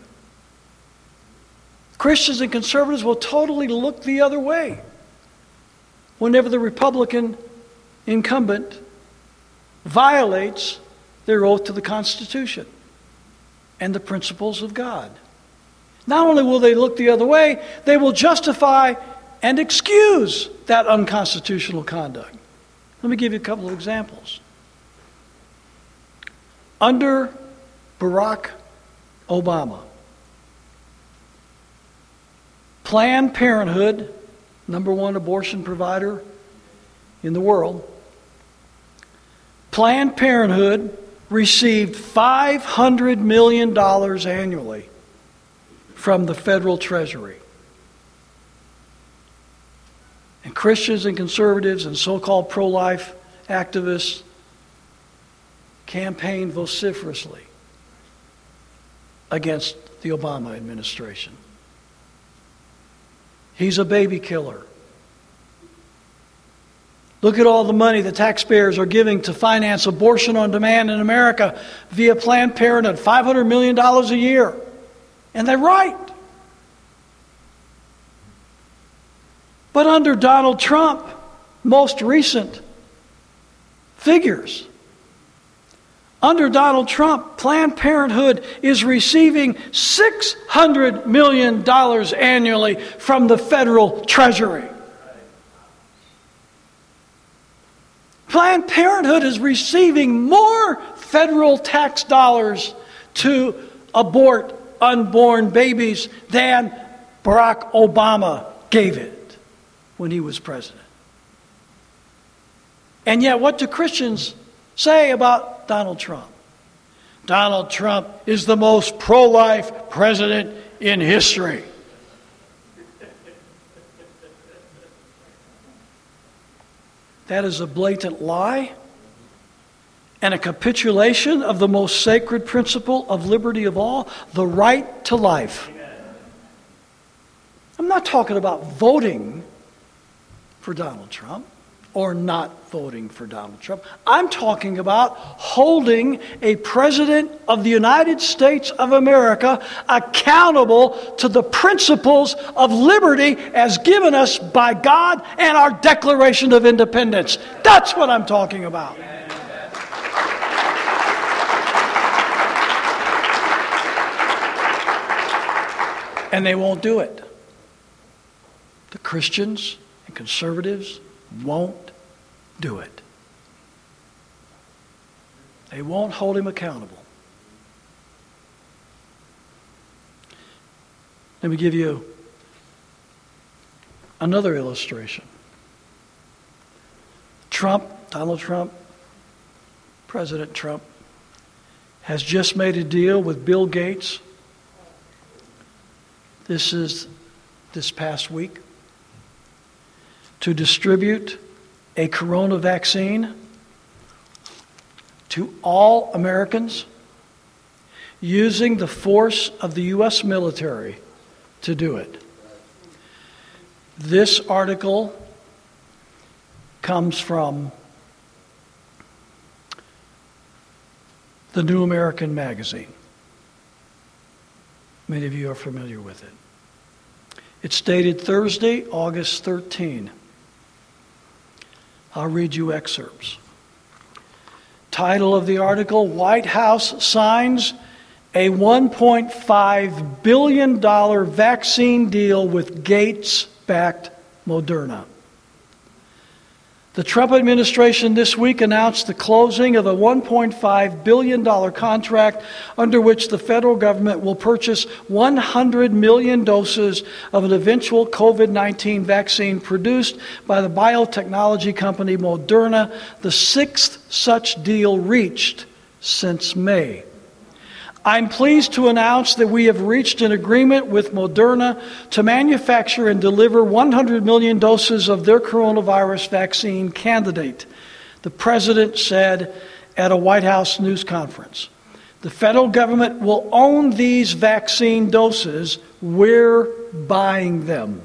Christians and conservatives will totally look the other way whenever the Republican incumbent violates their oath to the Constitution and the principles of God. Not only will they look the other way, they will justify and excuse that unconstitutional conduct. Let me give you a couple of examples. Under Barack Obama, Planned Parenthood, number one abortion provider in the world, Planned Parenthood received five hundred million dollars annually from the federal treasury. And Christians and conservatives and so-called pro-life activists campaigned vociferously against the Obama administration. He's a baby killer. Look at all the money the taxpayers are giving to finance abortion on demand in America via Planned Parenthood, five hundred million dollars a year. And they're right. But under Donald Trump, most recent figures, under Donald Trump, Planned Parenthood is receiving six hundred million dollars annually from the federal treasury. Planned Parenthood is receiving more federal tax dollars to abort unborn babies than Barack Obama gave it when he was president. And yet, what do Christians say about Donald Trump? Donald Trump is the most pro-life president in history. That is a blatant lie and a capitulation of the most sacred principle of liberty of all, the right to life. I'm not talking about voting for Donald Trump or not voting for Donald Trump. I'm talking about holding a president of the United States of America accountable to the principles of liberty as given us by God and our Declaration of Independence. That's what I'm talking about. And they won't do it. The Christians and conservatives won't do it. They won't hold him accountable. Let me give you another illustration. Trump, Donald Trump, President Trump, has just made a deal with Bill Gates. This is this past week, to distribute a corona vaccine to all Americans using the force of the U S military to do it. This article comes from the New American Magazine. Many of you are familiar with it. It's dated Thursday, August thirteenth. I'll read you excerpts. Title of the article, White House signs a one point five billion dollars vaccine deal with Gates-backed Moderna. The Trump administration this week announced the closing of a one point five billion dollars contract under which the federal government will purchase one hundred million doses of an eventual COVID nineteen vaccine produced by the biotechnology company Moderna, the sixth such deal reached since May. I'm pleased to announce that we have reached an agreement with Moderna to manufacture and deliver one hundred million doses of their coronavirus vaccine candidate, the president said at a White House news conference. The federal government will own these vaccine doses. We're buying them.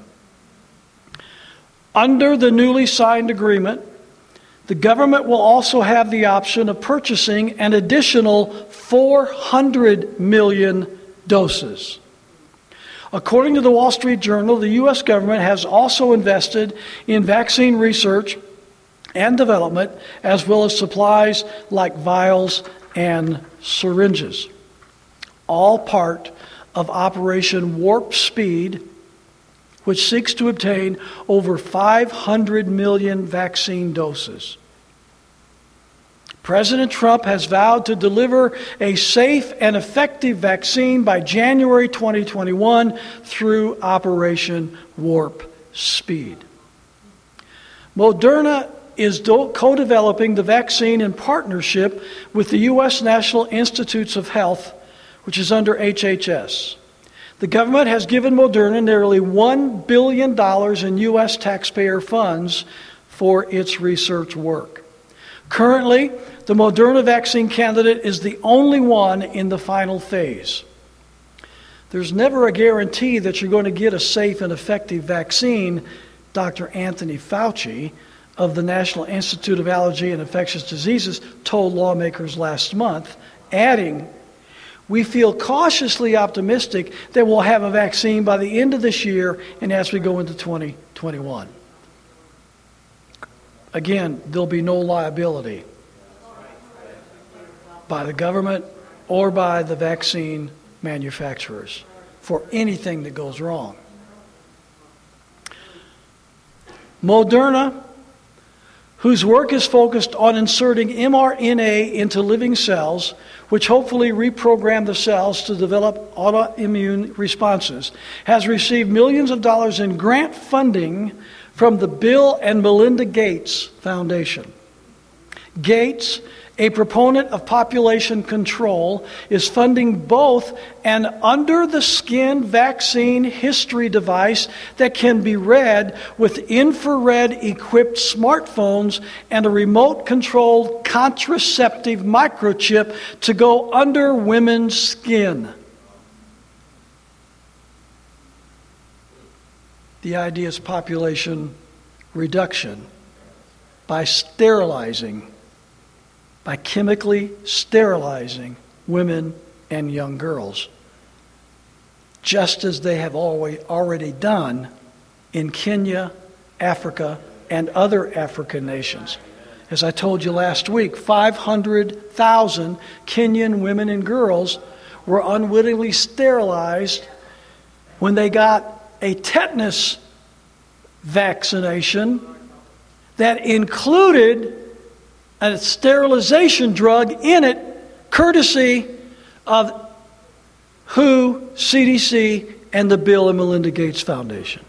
Under the newly signed agreement, the government will also have the option of purchasing an additional four hundred million doses. According to the Wall Street Journal, the U S government has also invested in vaccine research and development, as well as supplies like vials and syringes, all part of Operation Warp Speed, which seeks to obtain over five hundred million vaccine doses. President Trump has vowed to deliver a safe and effective vaccine by January twenty twenty-one through Operation Warp Speed. Moderna is co-developing the vaccine in partnership with the U S National Institutes of Health, which is under H H S. The government has given Moderna nearly one billion dollars in U S taxpayer funds for its research work. Currently, the Moderna vaccine candidate is the only one in the final phase. There's never a guarantee that you're going to get a safe and effective vaccine, Doctor Anthony Fauci of the National Institute of Allergy and Infectious Diseases told lawmakers last month, adding, "We feel cautiously optimistic that we'll have a vaccine by the end of this year and as we go into twenty twenty-one. Again, there'll be no liability by the government or by the vaccine manufacturers for anything that goes wrong. Moderna, whose work is focused on inserting mRNA into living cells, which hopefully reprogram the cells to develop autoimmune responses, has received millions of dollars in grant funding from the Bill and Melinda Gates Foundation. Gates, a proponent of population control, is funding both an under-the-skin vaccine history device that can be read with infrared-equipped smartphones and a remote-controlled contraceptive microchip to go under women's skin. The idea is population reduction by sterilizing by chemically sterilizing women and young girls, just as they have already done in Kenya, Africa, and other African nations. As I told you last week, five hundred thousand Kenyan women and girls were unwittingly sterilized when they got a tetanus vaccination that included a sterilization drug in it, courtesy of W H O, C D C, and the Bill and Melinda Gates Foundation.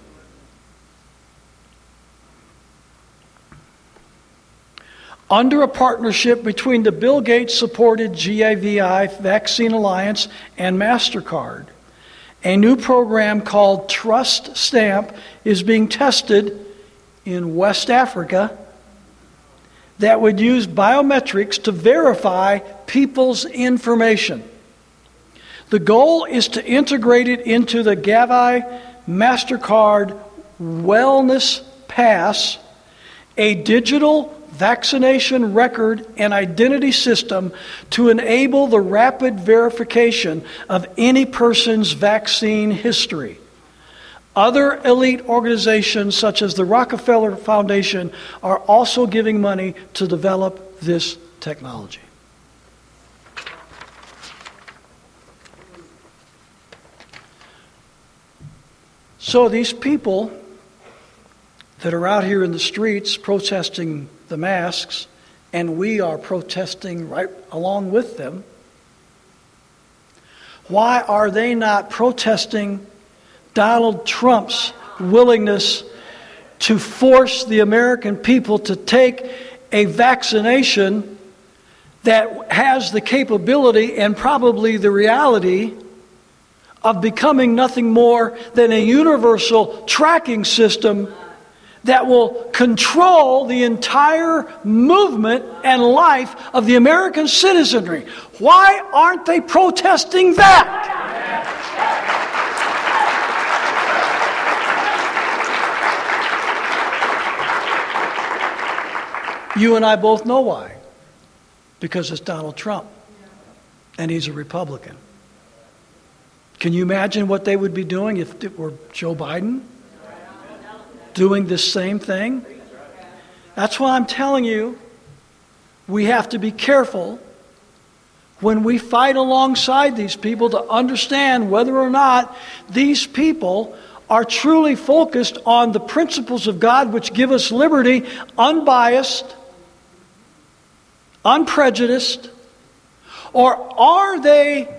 Under a partnership between the Bill Gates-supported Gavi Vaccine Alliance and MasterCard, a new program called Trust Stamp is being tested in West Africa that would use biometrics to verify people's information. The goal is to integrate it into the Gavi MasterCard Wellness Pass, a digital vaccination record and identity system to enable the rapid verification of any person's vaccine history. Other elite organizations, such as the Rockefeller Foundation, are also giving money to develop this technology. So these people that are out here in the streets protesting the masks, and we are protesting right along with them, why are they not protesting Donald Trump's willingness to force the American people to take a vaccination that has the capability and probably the reality of becoming nothing more than a universal tracking system that will control the entire movement and life of the American citizenry? Why aren't they protesting that? You and I both know why. Because it's Donald Trump. And he's a Republican. Can you imagine what they would be doing if it were Joe Biden? Doing this same thing? That's why I'm telling you, we have to be careful when we fight alongside these people to understand whether or not these people are truly focused on the principles of God which give us liberty, unbiased, unprejudiced, or are they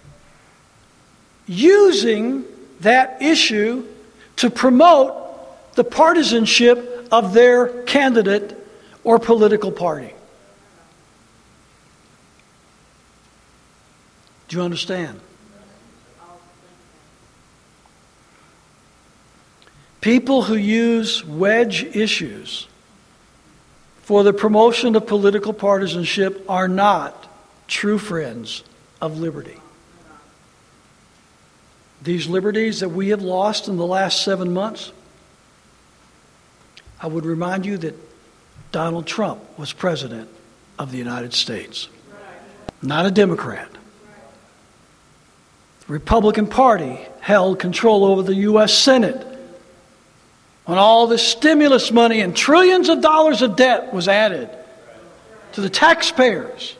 using that issue to promote the partisanship of their candidate or political party? Do you understand? People who use wedge issues for the promotion of political partisanship are not true friends of liberty. These liberties that we have lost in the last seven months, I would remind you that Donald Trump was president of the United States, not a Democrat. The Republican Party held control over the U S Senate when all this stimulus money and trillions of dollars of debt was added to the taxpayers.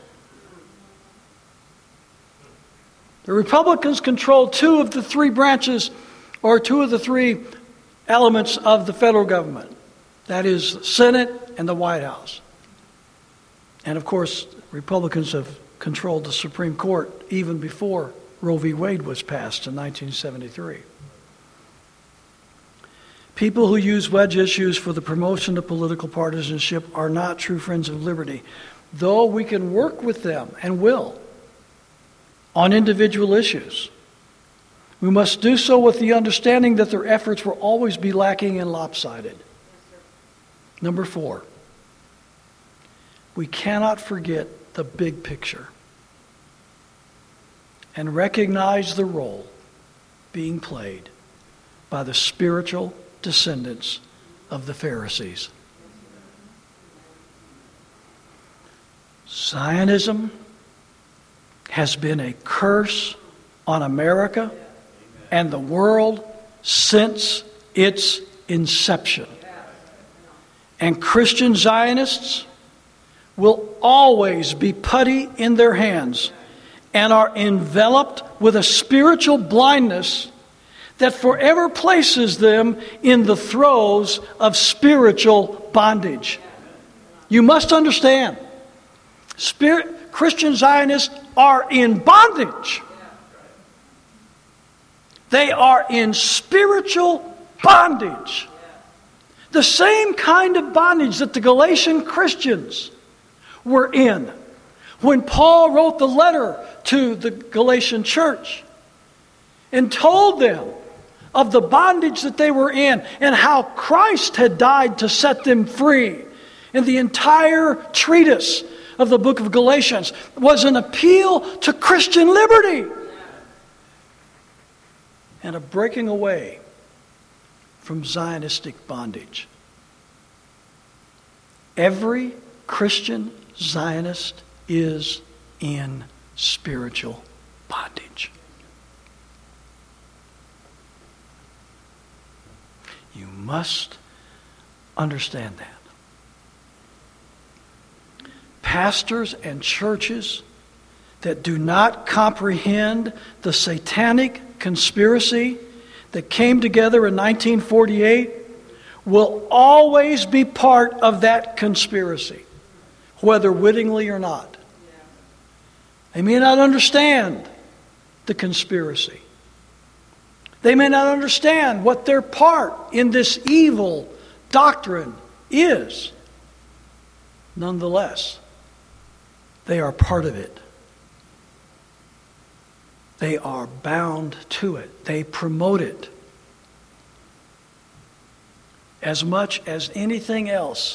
The Republicans controlled two of the three branches, or two of the three elements of the federal government. That is the Senate and the White House. And of course, Republicans have controlled the Supreme Court even before Roe v. Wade was passed in nineteen seventy-three. People who use wedge issues for the promotion of political partisanship are not true friends of liberty. though we can work with them and will on individual issues, we must do so with the understanding that their efforts will always be lacking and lopsided. Number four, we cannot forget the big picture and recognize the role being played by the spiritual descendants of the Pharisees. Zionism has been a curse on America and the world since its inception. And Christian Zionists will always be putty in their hands and are enveloped with a spiritual blindness that forever places them in the throes of spiritual bondage. You must understand, Spirit, Christian Zionists are in bondage. They are in spiritual bondage. The same kind of bondage that the Galatian Christians were in when Paul wrote the letter to the Galatian church and told them of the bondage that they were in and how Christ had died to set them free. And the entire treatise of the book of Galatians was an appeal to Christian liberty and a breaking away from Zionistic bondage. Every Christian Zionist is in spiritual bondage. You must understand that. Pastors and churches that do not comprehend the satanic conspiracy that came together in nineteen forty-eight will always be part of that conspiracy, whether wittingly or not. They may not understand the conspiracy. They may not understand what their part in this evil doctrine is. Nonetheless, they are part of it. They are bound to it. They promote it. As much as anything else,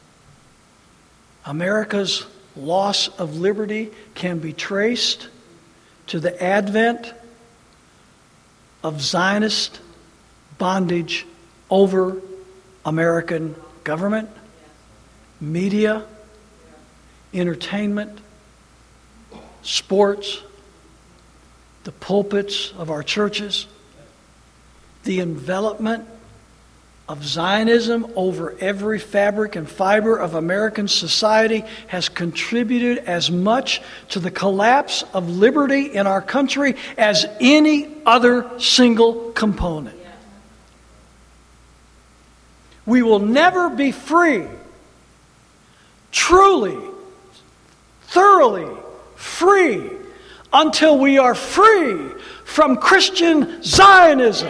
America's loss of liberty can be traced to the advent of Zionist bondage over American government, media, entertainment, sports, the pulpits of our churches. The envelopment of Zionism over every fabric and fiber of American society has contributed as much to the collapse of liberty in our country as any other single component. We will never be free, truly, thoroughly free, until we are free from Christian Zionism.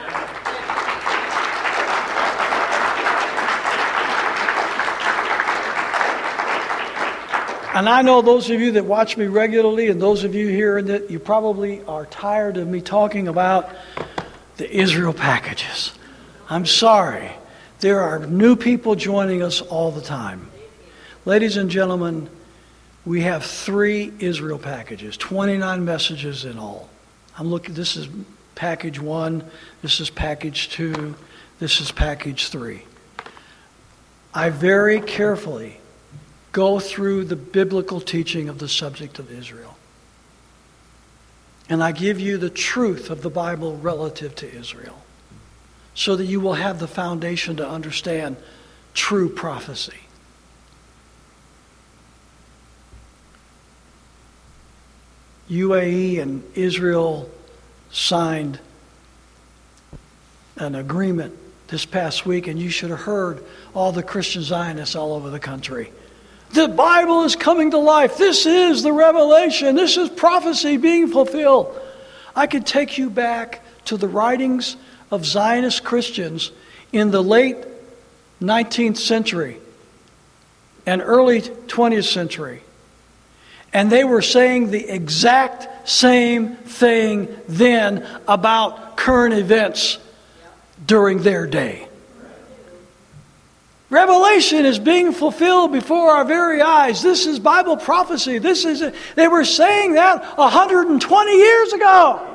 And I know those of you that watch me regularly and those of you here that you probably are tired of me talking about the Israel packages. I'm sorry. There are new people joining us all the time. Ladies and gentlemen, we have three Israel packages, twenty-nine messages in all. I'm looking, this is package one, this is package two, this is package three. I very carefully go through the biblical teaching of the subject of Israel. And I give you the truth of the Bible relative to Israel, so that you will have the foundation to understand true prophecy. U A E and Israel signed an agreement this past week, and you should have heard all the Christian Zionists all over the country. The Bible is coming to life. This is the revelation. This is prophecy being fulfilled. I could take you back to the writings of Zionist Christians in the late nineteenth century and early twentieth century. And they were saying the exact same thing then about current events during their day. Revelation is being fulfilled before our very eyes. This is Bible prophecy. This is it. They were saying that one hundred twenty years ago.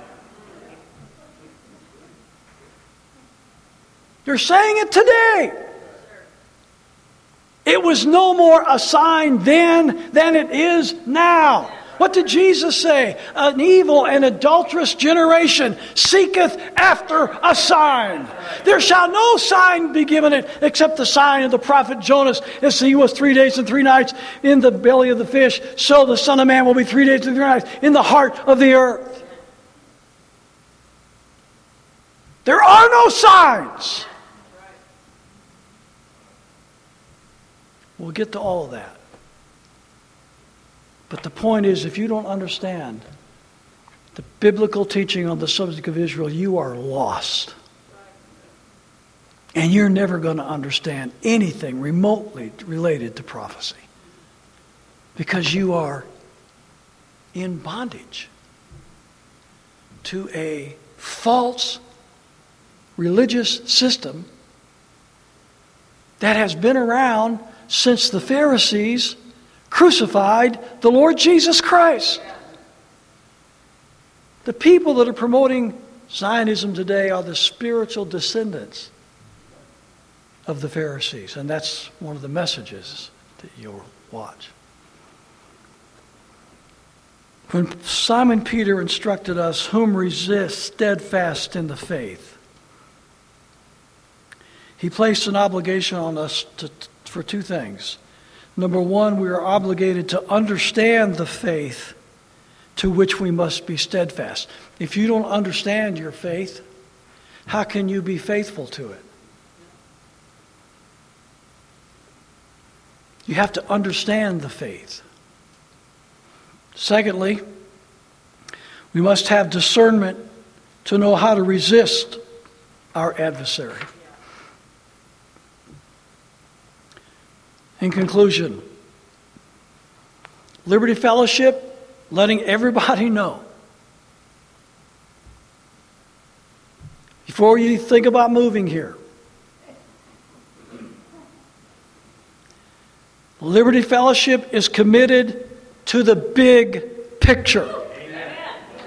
They're saying it today. It was no more a sign then than it is now. What did Jesus say? An evil and adulterous generation seeketh after a sign. There shall no sign be given it except the sign of the prophet Jonas. As he was three days and three nights in the belly of the fish, so the Son of Man will be three days and three nights in the heart of the earth. There are no signs. We'll get to all of that. But the point is, if you don't understand the biblical teaching on the subject of Israel, you are lost. And you're never going to understand anything remotely related to prophecy. Because you are in bondage to a false religious system that has been around since the Pharisees crucified the Lord Jesus Christ. The people that are promoting Zionism today are the spiritual descendants of the Pharisees. And that's one of the messages that you'll watch. When Simon Peter instructed us, whom resist steadfast in the faith, he placed an obligation on us to, for two things. Number one, we are obligated to understand the faith to which we must be steadfast. If you don't understand your faith, how can you be faithful to it? You have to understand the faith. Secondly, we must have discernment to know how to resist our adversary. In conclusion, Liberty Fellowship, letting everybody know. Before you think about moving here, Liberty Fellowship is committed to the big picture. Amen.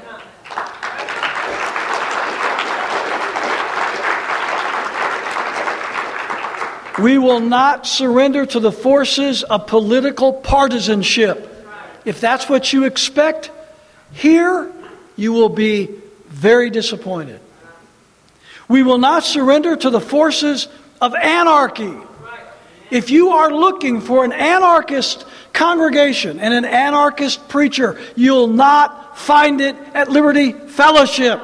We will not surrender to the forces of political partisanship. If that's what you expect, here you will be very disappointed. We will not surrender to the forces of anarchy. If you are looking for an anarchist congregation and an anarchist preacher, you'll not find it at Liberty Fellowship.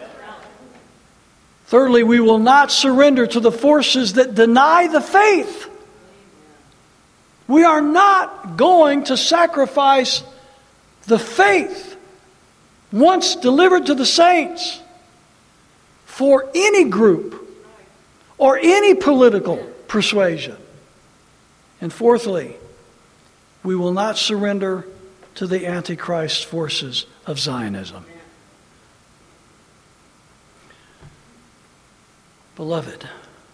Thirdly, we will not surrender to the forces that deny the faith. We are not going to sacrifice the faith once delivered to the saints for any group or any political persuasion. And fourthly, we will not surrender to the Antichrist forces of Zionism. Beloved,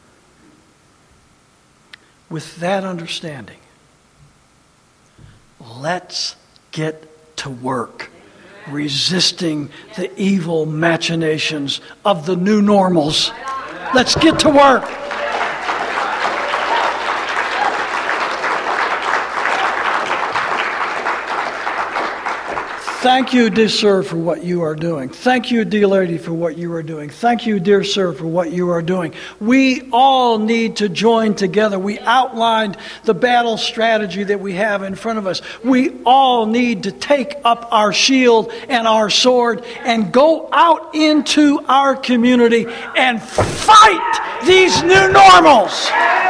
with that understanding, let's get to work resisting the evil machinations of the new normals. Let's get to work. Thank you, dear sir, for what you are doing. Thank you, dear lady, for what you are doing. Thank you, dear sir, for what you are doing. We all need to join together. We outlined the battle strategy that we have in front of us. We all need to take up our shield and our sword and go out into our community and fight these new normals.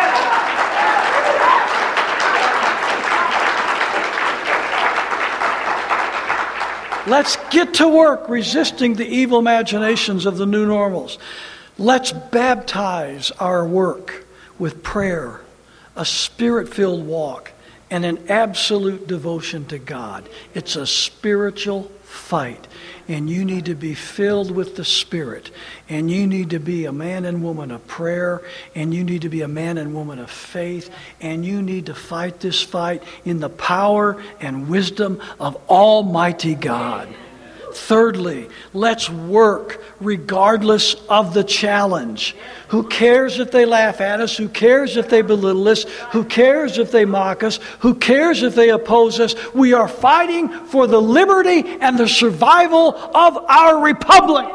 Let's get to work resisting the evil imaginations of the new normals. Let's baptize our work with prayer, a spirit-filled walk, and an absolute devotion to God. It's a spiritual fight. And you need to be filled with the Spirit. And you need to be a man and woman of prayer. And you need to be a man and woman of faith. And you need to fight this fight in the power and wisdom of Almighty God. Thirdly, let's work regardless of the challenge. Who cares if they laugh at us? Who cares if they belittle us? Who cares if they mock us? Who cares if they oppose us? We are fighting for the liberty and the survival of our republic.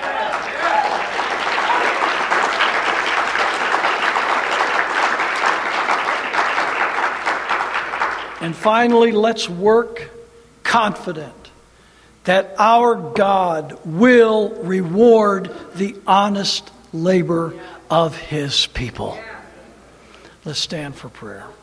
And finally, let's work confident that our God will reward the honest labor of His people. Let's stand for prayer.